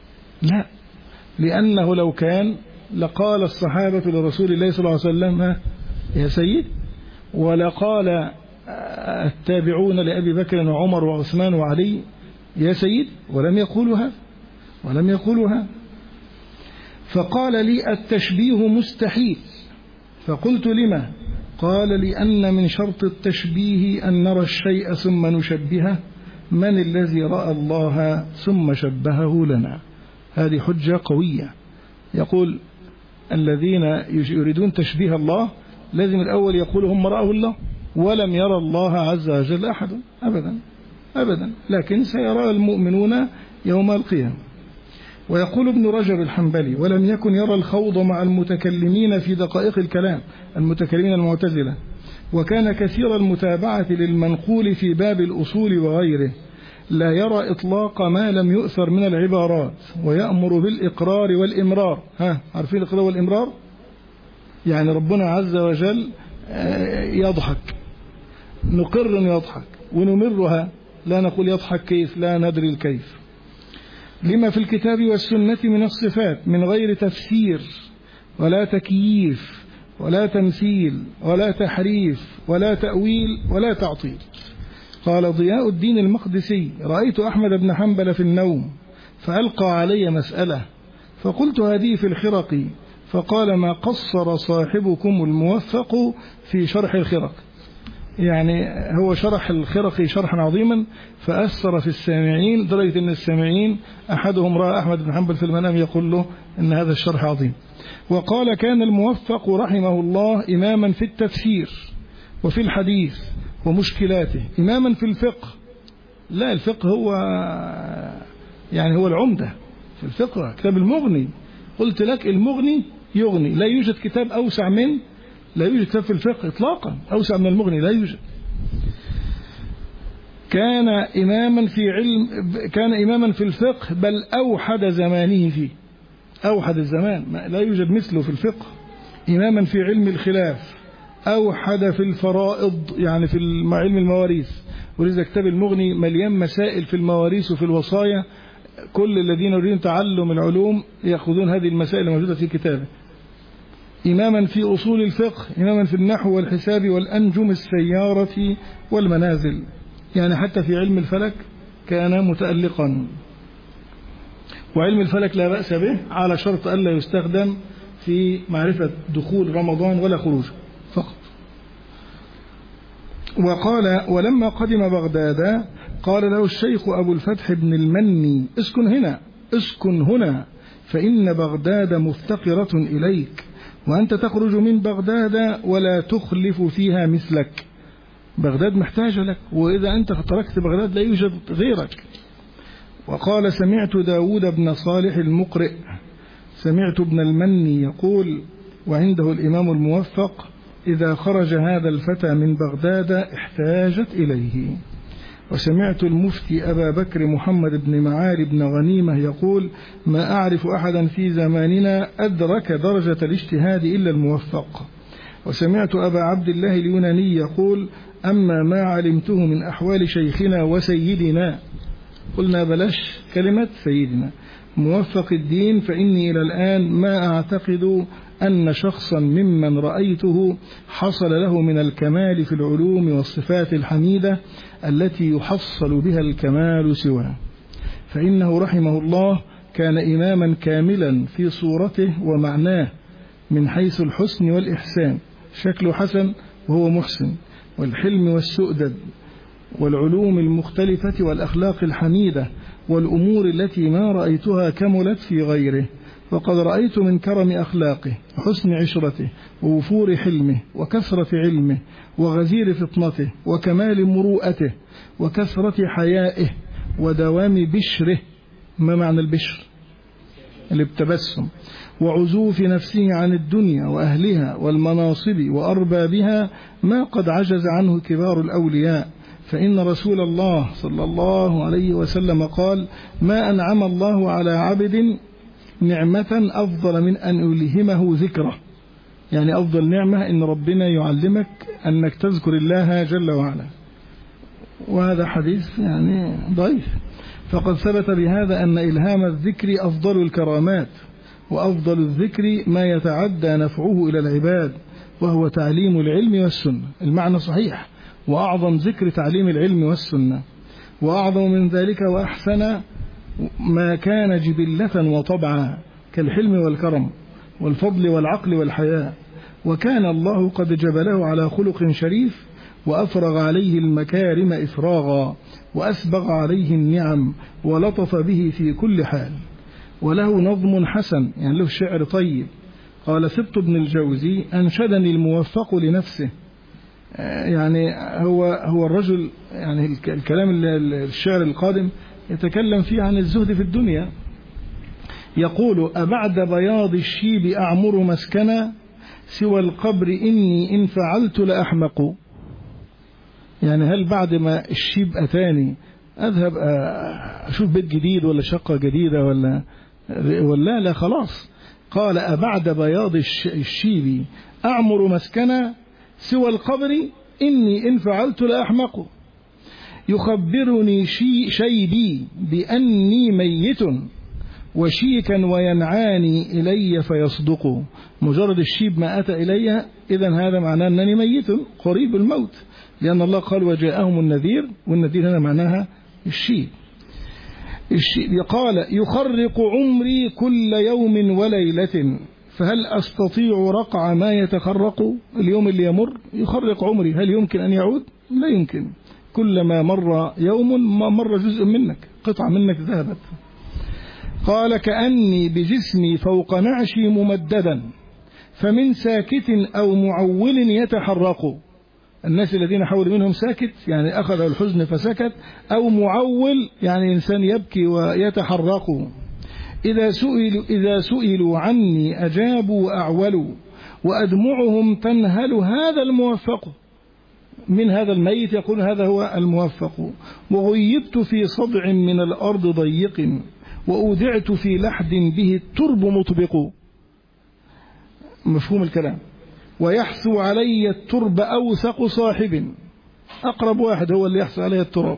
لأنه لو كان لقال الصحابة لرسول الله صلى الله عليه وسلم يا سيد، ولقال التابعون لأبي بكر وعمر وعثمان وعلي يا سيد، ولم يقولها. فقال لي التشبيه مستحيل. فقلت لما؟ قال لأن من شرط التشبيه أن نرى الشيء ثم نشبهه، من الذي رأى الله ثم شبهه لنا؟ هذه حجة قوية. يقول الذين يريدون تشبيه الله لازم الأول يقول هم رأوا الله، ولم يرى الله عز وجل أحد أبدا، لكن سيرى المؤمنون يوم القيامة. ويقول ابن رجب الحنبلي ولم يكن يرى الخوض مع المتكلمين في دقائق الكلام، المتكلمين المعتزلة، وكان كثير المتابعة للمنقول في باب الأصول وغيره، لا يرى إطلاق ما لم يؤثر من العبارات، ويأمر بالإقرار والإمرار. عارفين الإقرار والإمرار؟ يعني ربنا عز وجل يضحك، نقر يضحك، ونمرها لا نقول يضحك كيف، لا ندري الكيف، لما في الكتاب والسنة من الصفات من غير تفسير ولا تكييف ولا تمثيل ولا تحريف ولا تأويل ولا تعطيل. قال ضياء الدين المقدسي رأيت أحمد بن حنبل في النوم فألقى علي مسألة، فقلت هذه في الخرقي، فقال ما قصر صاحبكم الموفق في شرح الخرق. يعني هو شرح الخرقي شرحا عظيما فأثر في السامعين لدرجة أن السامعين أحدهم رأى أحمد بن حنبل في المنام يقول له أن هذا الشرح عظيم. وقال كان الموفق رحمه الله إماما في التفسير وفي الحديث ومشكلاته، إماما في الفقه. لا، الفقه هو يعني هو العمدة في الفقه، كتاب المغني. قلت لك المغني يغني، لا يوجد كتاب أوسع من، لا يوجد كتاب في الفقه إطلاقا أوسع من المغني، لا يوجد. كان إماما في الفقه، بل أوحد زمانه فيه، أوحد الزمان، لا يوجد مثله في الفقه. إماما في علم الخلاف، أوحد في الفرائض، يعني في علم المواريث، ولذا كتاب المغني مليان مسائل في المواريث وفي الوصايا، كل الذين يريدون تعلم العلوم يأخذون هذه المسائل الموجودة في كتابه. إماما في أصول الفقه، إماما في النحو والحساب والأنجم السيارة والمنازل، يعني حتى في علم الفلك كان متألقا. وعلم الفلك لا بأس به على شرط ألا يستخدم في معرفة دخول رمضان ولا خروج فقط. وقال ولما قدم بغداد قال له الشيخ أبو الفتح بن المني اسكن هنا فإن بغداد مفتقرة إليك، وأنت تخرج من بغداد ولا تخلف فيها مثلك. بغداد محتاجة لك، وإذا أنت تركت بغداد لا يوجد غيرك. وقال سمعت داود بن صالح المقرئ، سمعت ابن المني يقول وعنده الإمام الموفق إذا خرج هذا الفتى من بغداد احتاجت إليه. وسمعت المفتي أبا بكر محمد بن معالي بن غنيمة يقول ما أعرف أحدا في زماننا أدرك درجة الاجتهاد إلا الموفق. وسمعت أبا عبد الله اليوناني يقول أما ما علمته من أحوال شيخنا وسيدنا، قلنا بلاش كلمة سيدنا موفق الدين، فإني إلى الآن ما أعتقد أن شخصا ممن رأيته حصل له من الكمال في العلوم والصفات الحميدة التي يحصل بها الكمال سواه، فإنه رحمه الله كان إماما كاملا في صورته ومعناه من حيث الحسن والإحسان، شكله حسن وهو محسن، والحلم والسؤدد والعلوم المختلفة والأخلاق الحميدة والأمور التي ما رأيتها كملت في غيره. وقد رأيت من كرم أخلاقه وحسن عشرته ووفور حلمه وكثرة علمه وغزير فطنته وكمال مروءته وكثرة حيائه ودوام بشره. ما معنى البشر؟ التبسم. وعزوف نفسه عن الدنيا وأهلها والمناصب وأربابها ما قد عجز عنه كبار الأولياء. فإن رسول الله صلى الله عليه وسلم قال: ما أنعم الله على عبد نعمة أفضل من أن يلهمه ذكره. يعني أفضل نعمة إن ربنا يعلمك أنك تذكر الله جل وعلا. وهذا حديث يعني ضعيف. فقد ثبت بهذا أن إلهام الذكر أفضل الكرامات، وأفضل الذكر ما يتعدى نفعه إلى العباد، وهو تعليم العلم والسنة. المعنى صحيح، وأعظم ذكر تعليم العلم والسنة، وأعظم من ذلك وأحسن ما كان جبلة وطبعا كالحلم والكرم والفضل والعقل والحياء. وكان الله قد جبله على خلق شريف، وأفرغ عليه المكارم إفراغا، وأسبغ عليه النعم، ولطف به في كل حال. وله نظم حسن، يعني له شعر طيب. قال سبط بن الجوزي: أنشدني الموفق لنفسه. يعني هو الرجل، يعني الكلام الشعر القادم يتكلم فيه عن الزهد في الدنيا. يقول: أبعد بياض الشيب أعمر مسكنا، سوى القبر إني إن فعلت لأحمق. يعني هل بعد ما الشيب أتاني أذهب أشوف بيت جديد ولا شقة جديدة ولا لا خلاص. قال: أبعد بياض الشيب أعمر مسكنا، سوى القبر إني إن فعلت لأحمق. يخبرني شيبي بأني ميت، وشيكا وينعاني إلي فيصدق. مجرد الشيب ما أتى إلي إذن هذا معناه أنني ميت قريب الموت، لأن الله قال: وجاءهم النذير، والنذير هنا معناها الشيب. قال: يخرق عمري كل يوم وليلة، فهل أستطيع رقع ما يتخرق؟ اليوم اللي يمر يخرق عمري، هل يمكن أن يعود؟ لا يمكن. كلما مر يوم ما مر جزء منك، قطعة منك ذهبت. قال: كأني بجسمي فوق نعشي ممددا، فمن ساكت أو معول يتحرق. الناس الذين حول منهم ساكت يعني أخذ الحزن فسكت، أو معول يعني إنسان يبكي ويتحرق. إذا سئلوا عني أجابوا وأعولوا، وأدمعهم تنهل هذا الموفق. من هذا الميت يقول هذا هو الموفق. وغيبت في صدع من الأرض ضيق، وأودعت في لحد به الترب مطبق. مفهوم الكلام. ويحثو علي الترب أوثق صاحب، أقرب واحد هو اللي يحثو علي التراب.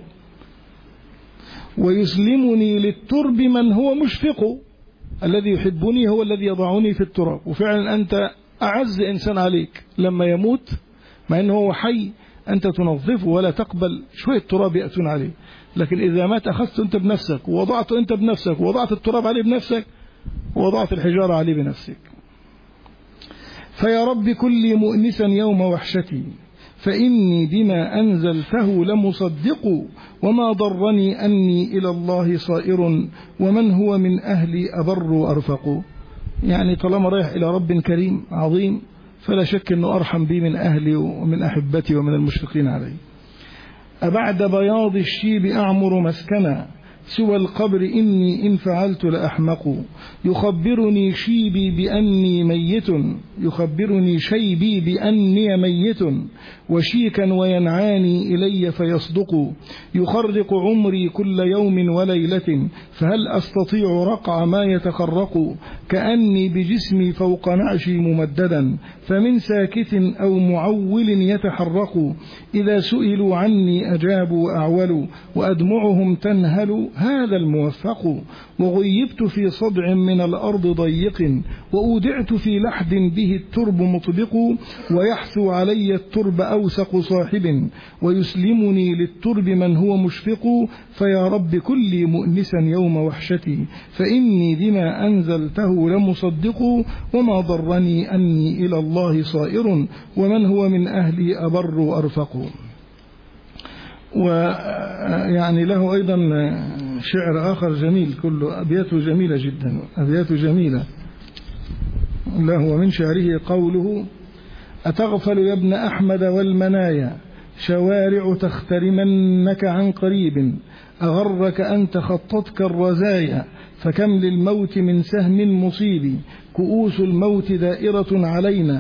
ويسلمني للترب من هو مشفق، الذي يحبني هو الذي يضعني في التراب. وفعلا أنت أعز إنسان عليك لما يموت، مع أنه هو حي أنت تنظفه ولا تقبل شوية تراب يأتون عليه. لكن إذا مات أخذت أنت بنفسك، ووضعت أنت بنفسك، ووضعت التراب عليه بنفسك، ووضعت الحجارة عليه بنفسك. فيا رب كل مؤنسا يوم وحشتي، فإني بما أنزلته لمصدق، وما ضرني أني إلى الله صائر، ومن هو من أهلي أبر وأرفق. يعني طالما رايح إلى رب كريم عظيم، فلا شك أنه أرحم بي من أهلي ومن أحبتي ومن المشفقين علي. أبعد بياض الشيب أعمر مسكنا، سوى القبر إني إن فعلت لأحمق. يخبرني شيبي بأني ميت، يخبرني شيبي بأني ميت، وشيكا وينعاني إلي فيصدق. يخرق عمري كل يوم وليلة، فهل أستطيع رقع ما يتخرق؟ كأني بجسمي فوق نعشي ممددا، فمن ساكت أو معول يتحرق. إذا سئلوا عني أجابوا وأعولوا، وأدمعهم تنهل هذا الموفق. وغيبت في صدع من الأرض ضيق، وأودعت في لحد به الترب مطبق. ويحثو علي الترب أوثق صاحب، ويسلمني للترب من هو مشفق. فيا رب كل مؤنسا يوم وحشتي، فإني بما أنزلته لمصدق، وما ضرني أني إلى الله صائر، ومن هو من أهلي أبر وأرفق. ويعني له أيضا شعر آخر جميل، كله أبياته جميلة جدا، أبياته جميلة. له. ومن شعره قوله: أتغفل يا ابن أحمد والمنايا شوارع تخترمنك عن قريب، أغرك أن تخطتك الرزايا فكم للموت من سهم مصيب، كؤوس الموت دائرة علينا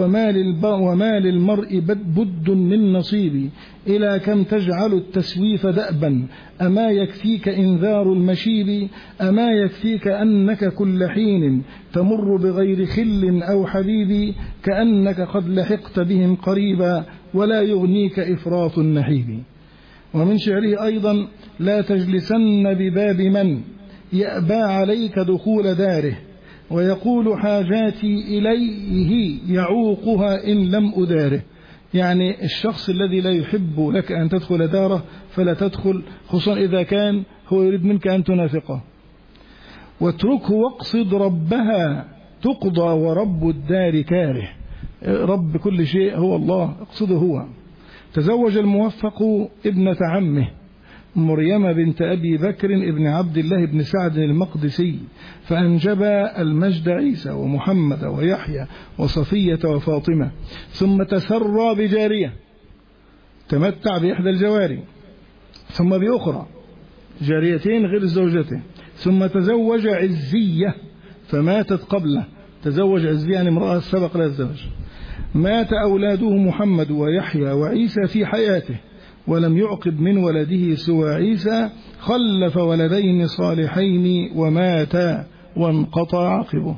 وما للمرء بد من نصيب، إلى كم تجعل التسويف دأبا أما يكفيك إنذار المشيب، أما يكفيك أنك كل حين تمر بغير خل أو حبيب، كأنك قد لحقت بهم قريبا ولا يغنيك إفراط النحيب. ومن شعره أيضا: لا تجلسن بباب من يأبى عليك دخول داره، ويقول حاجاتي إليه يعوقها إن لم أداره. يعني الشخص الذي لا يحب لك أن تدخل داره فلا تدخل، خصوصا إذا كان هو يريد منك أن تنافقه. واتركه واقصد ربها تقضى ورب الدار كاره، رب كل شيء هو الله، اقصده هو. تزوج الموفق ابنة عمه مريم بنت أبي بكر ابن عبد الله بن سعد المقدسي، فأنجب المجد عيسى ومحمد ويحيى وصفية وفاطمة، ثم تسرى بجارية تمتع بإحدى الجواري، ثم بأخرى جاريتين غير زوجته، ثم تزوج عزية فماتت قبله. تزوج عزية يعني امرأة سبق لها الزواج. مات أولاده محمد ويحيى وعيسى في حياته، ولم يعقب من ولده سوى عيسى، خلف ولدين صالحين وماتا وانقطع عقبه.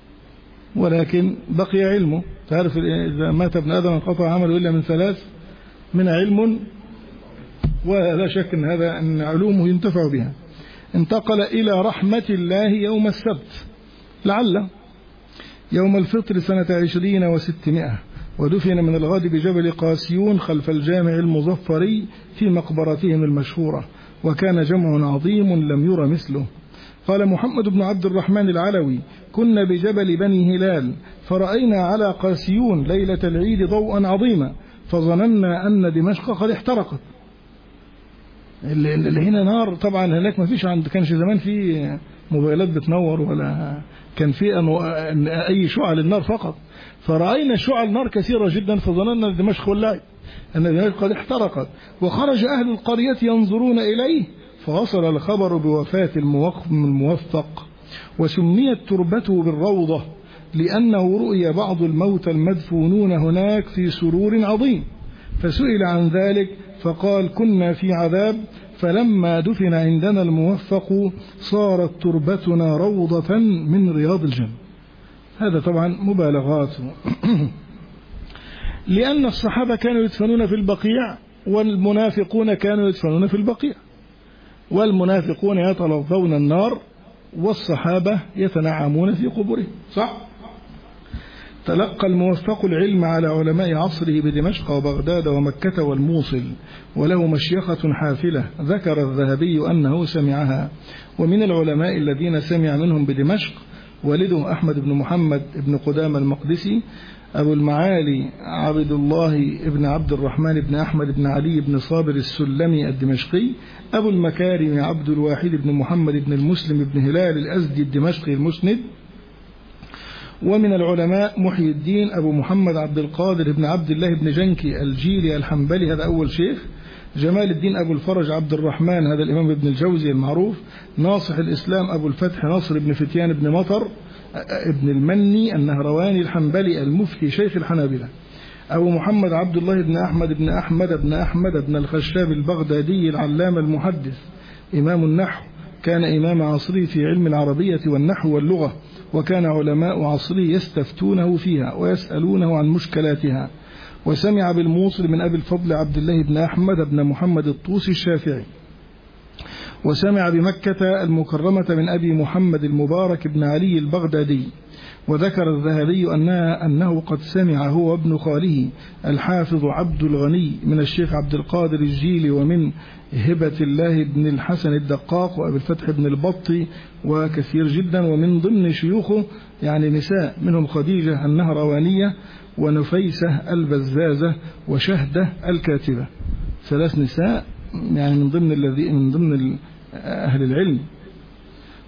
ولكن بقي علمه، تعرف إذا مات ابن آدم انقطع عمله إلا من ثلاث: من علم، ولا شك أن هذا أن علومه ينتفع بها. انتقل إلى رحمة الله يوم السبت لعل يوم الفطر سنة 20 و600، ودفن من الغد بجبل قاسيون خلف الجامع المظفري في مقبرتهم المشهورة، وكان جمع عظيم لم ير مثله. قال محمد بن عبد الرحمن العلوي: كنا بجبل بني هلال فرأينا على قاسيون ليلة العيد ضوءا عظيما، فظننا أن دمشق قد احترقت. اللي هنا نار، طبعا هناك ما فيش، كانش زمان في موبايلات بتنور ولا كان في أي شعل النار فقط، فرأينا شعل نار كثيرة جدا فظننا أن دمشق ولعت، أن دمشق قد احترقت. وخرج أهل القرية ينظرون إليه فوصل الخبر بوفاة الموفق، وسميت تربته بالروضة لأنه رؤي بعض الموتى المدفونون هناك في سرور عظيم، فسئل عن ذلك فقال: كنا في عذاب، فلما دفن عندنا الموفق صارت تربتنا روضة من رياض الجنة. هذا طبعا مبالغات لأن الصحابة كانوا يدفنون في البقيع، والمنافقون كانوا يدفنون في البقيع، والمنافقون يتلظون النار والصحابة يتنعمون في قبورهم. صح؟ تلقى الموفق العلم على علماء عصره بدمشق وبغداد ومكة والموصل، وله مشيخة حافلة ذكر الذهبي أنه سمعها. ومن العلماء الذين سمع منهم بدمشق والده أحمد بن محمد بن قدامة المقدسي، أبو المعالي عبد الله بن عبد الرحمن بن أحمد بن علي بن صابر السلمي الدمشقي، أبو المكارم عبد الواحد بن محمد بن المسلم بن هلال الأزدي الدمشقي المسند. ومن العلماء محي الدين أبو محمد عبد القادر بن عبد الله بن جنكي الجيلي الحنبلي، هذا أول شيخ. جمال الدين أبو الفرج عبد الرحمن، هذا الإمام ابن الجوزي المعروف. ناصح الإسلام أبو الفتح نصر بن فتيان بن مطر ابن المني النهرواني الحنبلي المفتي شيخ الحنابلة. أبو محمد عبد الله بن أحمد بن الخشاب البغدادي العلامة المحدث إمام النحو، كان إمام عصره في علم العربية والنحو واللغة، وكان علماء عصره يستفتونه فيها ويسألونه عن مشكلاتها. وسمع بالموصل من أبي الفضل عبد الله بن أحمد بن محمد الطوسي الشافعي. وسمع بمكة المكرمة من أبي محمد المبارك بن علي البغدادي. وذكر الذهبي أنه قد سمع هو ابن خاله الحافظ عبد الغني من الشيخ عبد القادر الجيلي، ومن هبة الله بن الحسن الدقاق وأبي الفتح بن البطي وكثير جدا. ومن ضمن شيوخه يعني نساء، منهم خديجة النهروانية ونفيسة البزازة وشهدة الكاتبة، 3 نساء يعني من ضمن أهل العلم.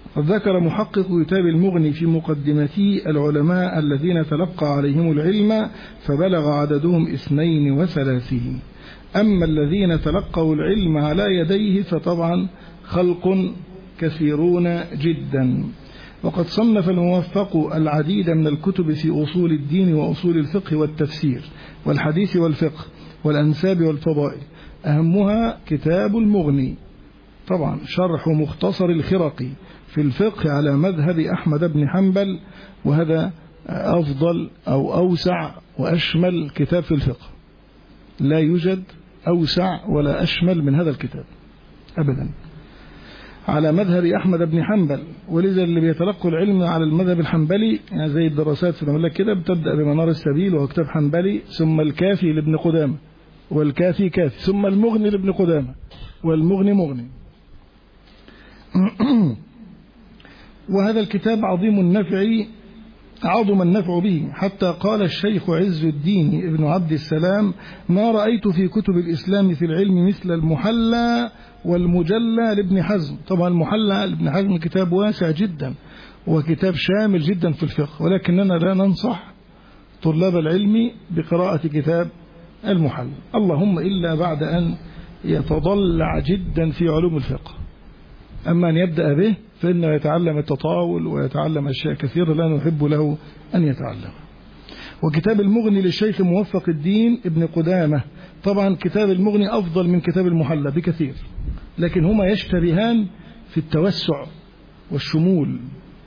قد ذكر محقق كتاب المغني في مقدمته العلماء الذين تلقى عليهم العلم فبلغ عددهم 32. أما الذين تلقوا العلم على يديه فطبعا خلق كثيرون جدا. وقد صنف الموفق العديد من الكتب في أصول الدين وأصول الفقه والتفسير والحديث والفقه والأنساب والفضائل، أهمها كتاب المغني، طبعا شرح مختصر الخرقي في الفقه على مذهب أحمد بن حنبل، وهذا أفضل أو أوسع وأشمل كتاب في الفقه، لا يوجد أوسع ولا أشمل من هذا الكتاب أبدا، على مذهب أحمد بن حنبل. ولذا اللي بيتلقوا العلم على المذهب الحنبلي يعني زي الدراسات في المملكة كده بتبدأ بمنار السبيل وهو كتاب حنبلي، ثم الكافي لابن قدامة، والكافي كافي، ثم المغني لابن قدامة، والمغني مغني. وهذا الكتاب عظم النفع به، حتى قال الشيخ عز الدين ابن عبد السلام: ما رأيت في كتب الإسلام في العلم مثل المحلى والمجلى لابن حزم. طبعا المحلى لابن حزم كتاب واسع جدا وكتاب شامل جدا في الفقه، ولكننا لا ننصح طلاب العلم بقراءة كتاب المحلى، اللهم إلا بعد أن يتضلع جدا في علوم الفقه. أما أن يبدأ به فإنه يتعلم التطاول ويتعلم أشياء كثيرة لا نحب له أن يتعلم. وكتاب المغني للشيخ موفق الدين ابن قدامة، طبعا كتاب المغني أفضل من كتاب المحلى بكثير، لكن هما يشتبهان في التوسع والشمول.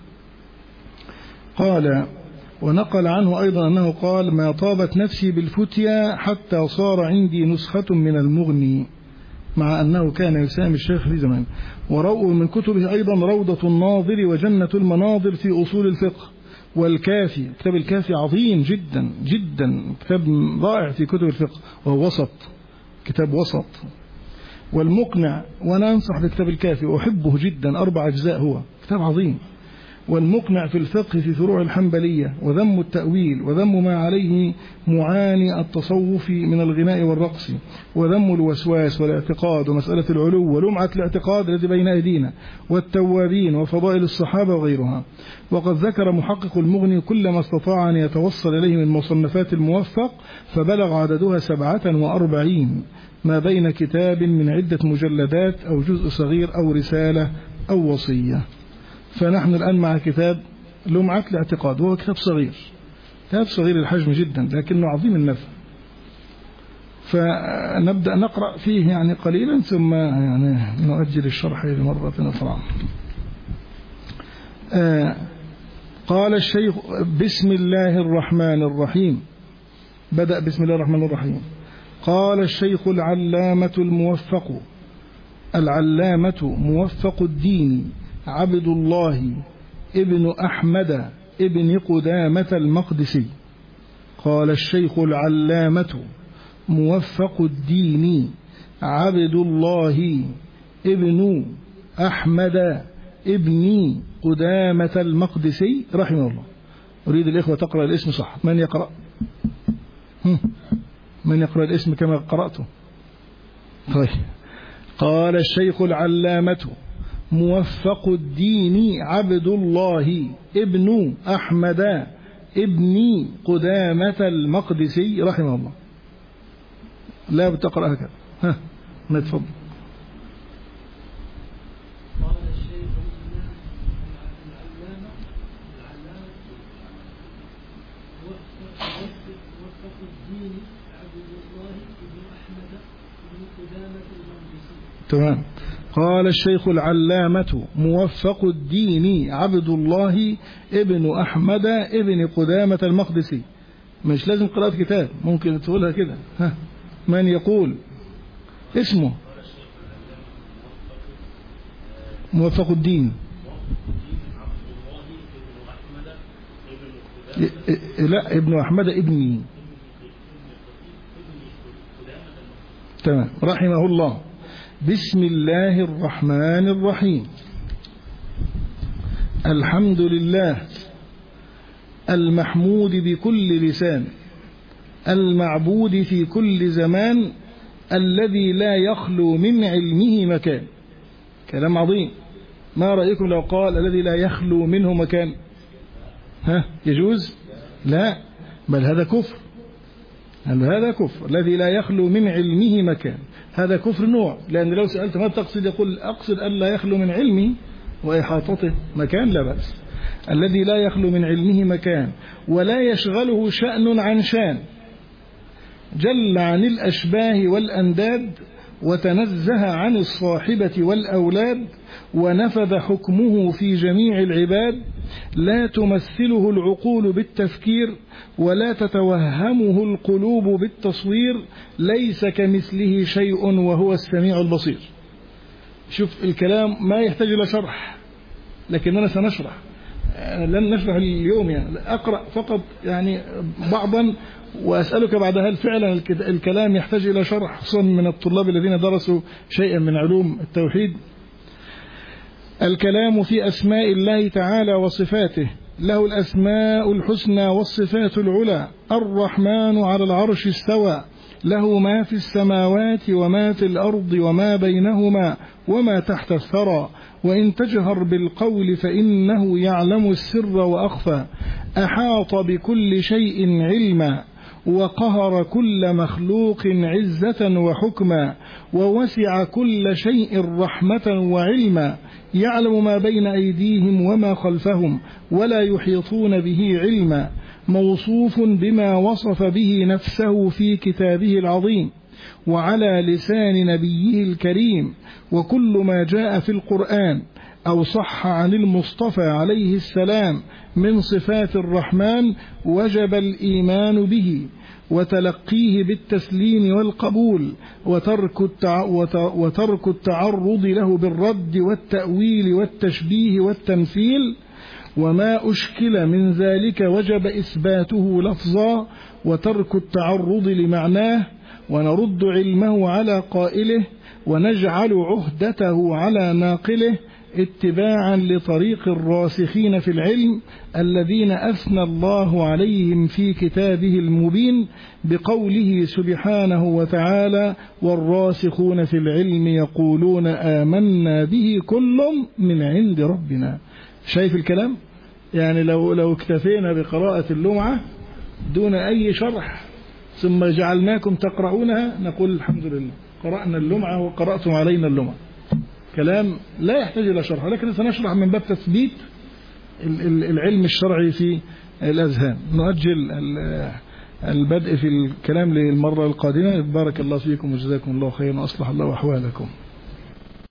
قال ونقل عنه أيضا أنه قال: ما طابت نفسي بالفتيا حتى صار عندي نسخة من المغني، مع أنه كان يسامي الشيخ في زمان. ورووا من كتبه أيضا روضة الناظر وجنة المناظر في أصول الفقه، والكافي، كتاب الكافي عظيم جدا جدا، كتاب رائع في كتب الفقه وهو وسط، كتاب وسط. والمقنع، وأنا أنصح بكتاب الكافي وأحبه جدا، 4 أجزاء، هو كتاب عظيم. والمقنع في الفقه في فروع الحنبلية، وذم التأويل، وذم ما عليه معاني التصوف من الغناء والرقص، وذم الوسواس والاعتقاد ومسألة العلو ولمعة الاعتقاد الذي بين أيدينا، والتوابين وفضائل الصحابة وغيرها. وقد ذكر محقق المغني كل ما استطاع أن يتوصل إليه من مصنفات الموفق، فبلغ عددها 47، ما بين كتاب من عدة مجلدات أو جزء صغير أو رسالة أو وصية. فنحن الآن مع كتاب لمعة الاعتقاد، وهو كتاب صغير الحجم جدا لكنه عظيم النفع، فنبدأ نقرأ فيه يعني قليلا ثم يعني نؤجل الشرح لمرة أخرى. قال الشيخ: بسم الله الرحمن الرحيم. بدأ بسم الله الرحمن الرحيم. قال الشيخ العلامة موفق الدين عبد الله ابن أحمد ابن قدامة المقدسي. قال الشيخ العلامة موفق الدين عبد الله ابن أحمد ابن قدامة المقدسي رحمه الله. أريد الإخوة تقرأ الاسم صح. من يقرأ؟ من يقرأ الاسم كما قرأته؟ طيب. قال الشيخ العلامة موفق الدين عبد الله ابن أحمد ابن قدامة المقدسي رحمه الله. لا بتقرأ هكذا. نتفضل. قال الشيخ العلامة موفق الدين عبد الله ابن أحمد ابن قدامة المقدسي. تمام. قال الشيخ العلامة موفق الدين عبد الله ابن أحمد ابن قدامة المقدسي. مش لازم قراءة كتاب، ممكن تقولها كده. من يقول اسمه؟ موفق الدين. لا، ابن أحمد ابني. تمام. رحمه الله. بسم الله الرحمن الرحيم. الحمد لله المحمود بكل لسان، المعبود في كل زمان، الذي لا يخلو من علمه مكان. كلام عظيم. ما رأيكم لو قال الذي لا يخلو منه مكان؟ يجوز؟ لا، بل هذا كفر. هذا كفر. الذي لا يخلو من علمه مكان، هذا كفر نوع. لأن لو سألت ما تقصد، يقول أقصد أن لا يخلو من علمه وإحاطته مكان، لا بأس. الذي لا يخلو من علمه مكان ولا يشغله شأن عن شان، جل عن الأشباه والأنداد، وتنزه عن الصاحبة والأولاد، ونفذ حكمه في جميع العباد، لا تمثله العقول بالتفكير ولا تتوهمه القلوب بالتصوير، ليس كمثله شيء وهو السميع البصير. شوف الكلام ما يحتاج إلى شرح، لكننا سنشرح، لن نشرح اليوم، يعني أقرأ فقط يعني بعضا، وأسألك بعد هل فعلا الكلام يحتاج إلى شرح، خصوصا من الطلاب الذين درسوا شيئا من علوم التوحيد. الكلام في أسماء الله تعالى وصفاته، له الأسماء الحسنى والصفات العلى. الرحمن على العرش استوى، له ما في السماوات وما في الأرض وما بينهما وما تحت الثرى، وإن تجهر بالقول فإنه يعلم السر وأخفى. أحاط بكل شيء علما، وقهر كل مخلوق عزة وحكما، ووسع كل شيء رحمة وعلما. يعلم ما بين أيديهم وما خلفهم ولا يحيطون به علما. موصوف بما وصف به نفسه في كتابه العظيم وعلى لسان نبيه الكريم، وكل ما جاء في القرآن أو صح عن المصطفى عليه السلام من صفات الرحمن وجب الإيمان به وتلقيه بالتسليم والقبول، وترك التعرض له بالرد والتأويل والتشبيه والتمثيل. وما أشكل من ذلك وجب إثباته لفظا وترك التعرض لمعناه، ونرد علمه على قائله ونجعل عهدته على ناقله، اتباعا لطريق الراسخين في العلم الذين أثنى الله عليهم في كتابه المبين بقوله سبحانه وتعالى: والراسخون في العلم يقولون آمنا به كل من عند ربنا. شايف الكلام؟ يعني لو اكتفينا بقراءة اللمعة دون أي شرح ثم جعلناكم تقرؤونها نقول الحمد لله قرأنا اللمعة وقرأتم علينا اللمعة. كلام لا يحتاج إلى شرح، لكن سنشرح من باب تثبيت العلم الشرعي في الأذهان. نؤجل البدء في الكلام للمرة القادمة. بارك الله فيكم وجزاكم الله خيرا وأصلح الله أحوالكم.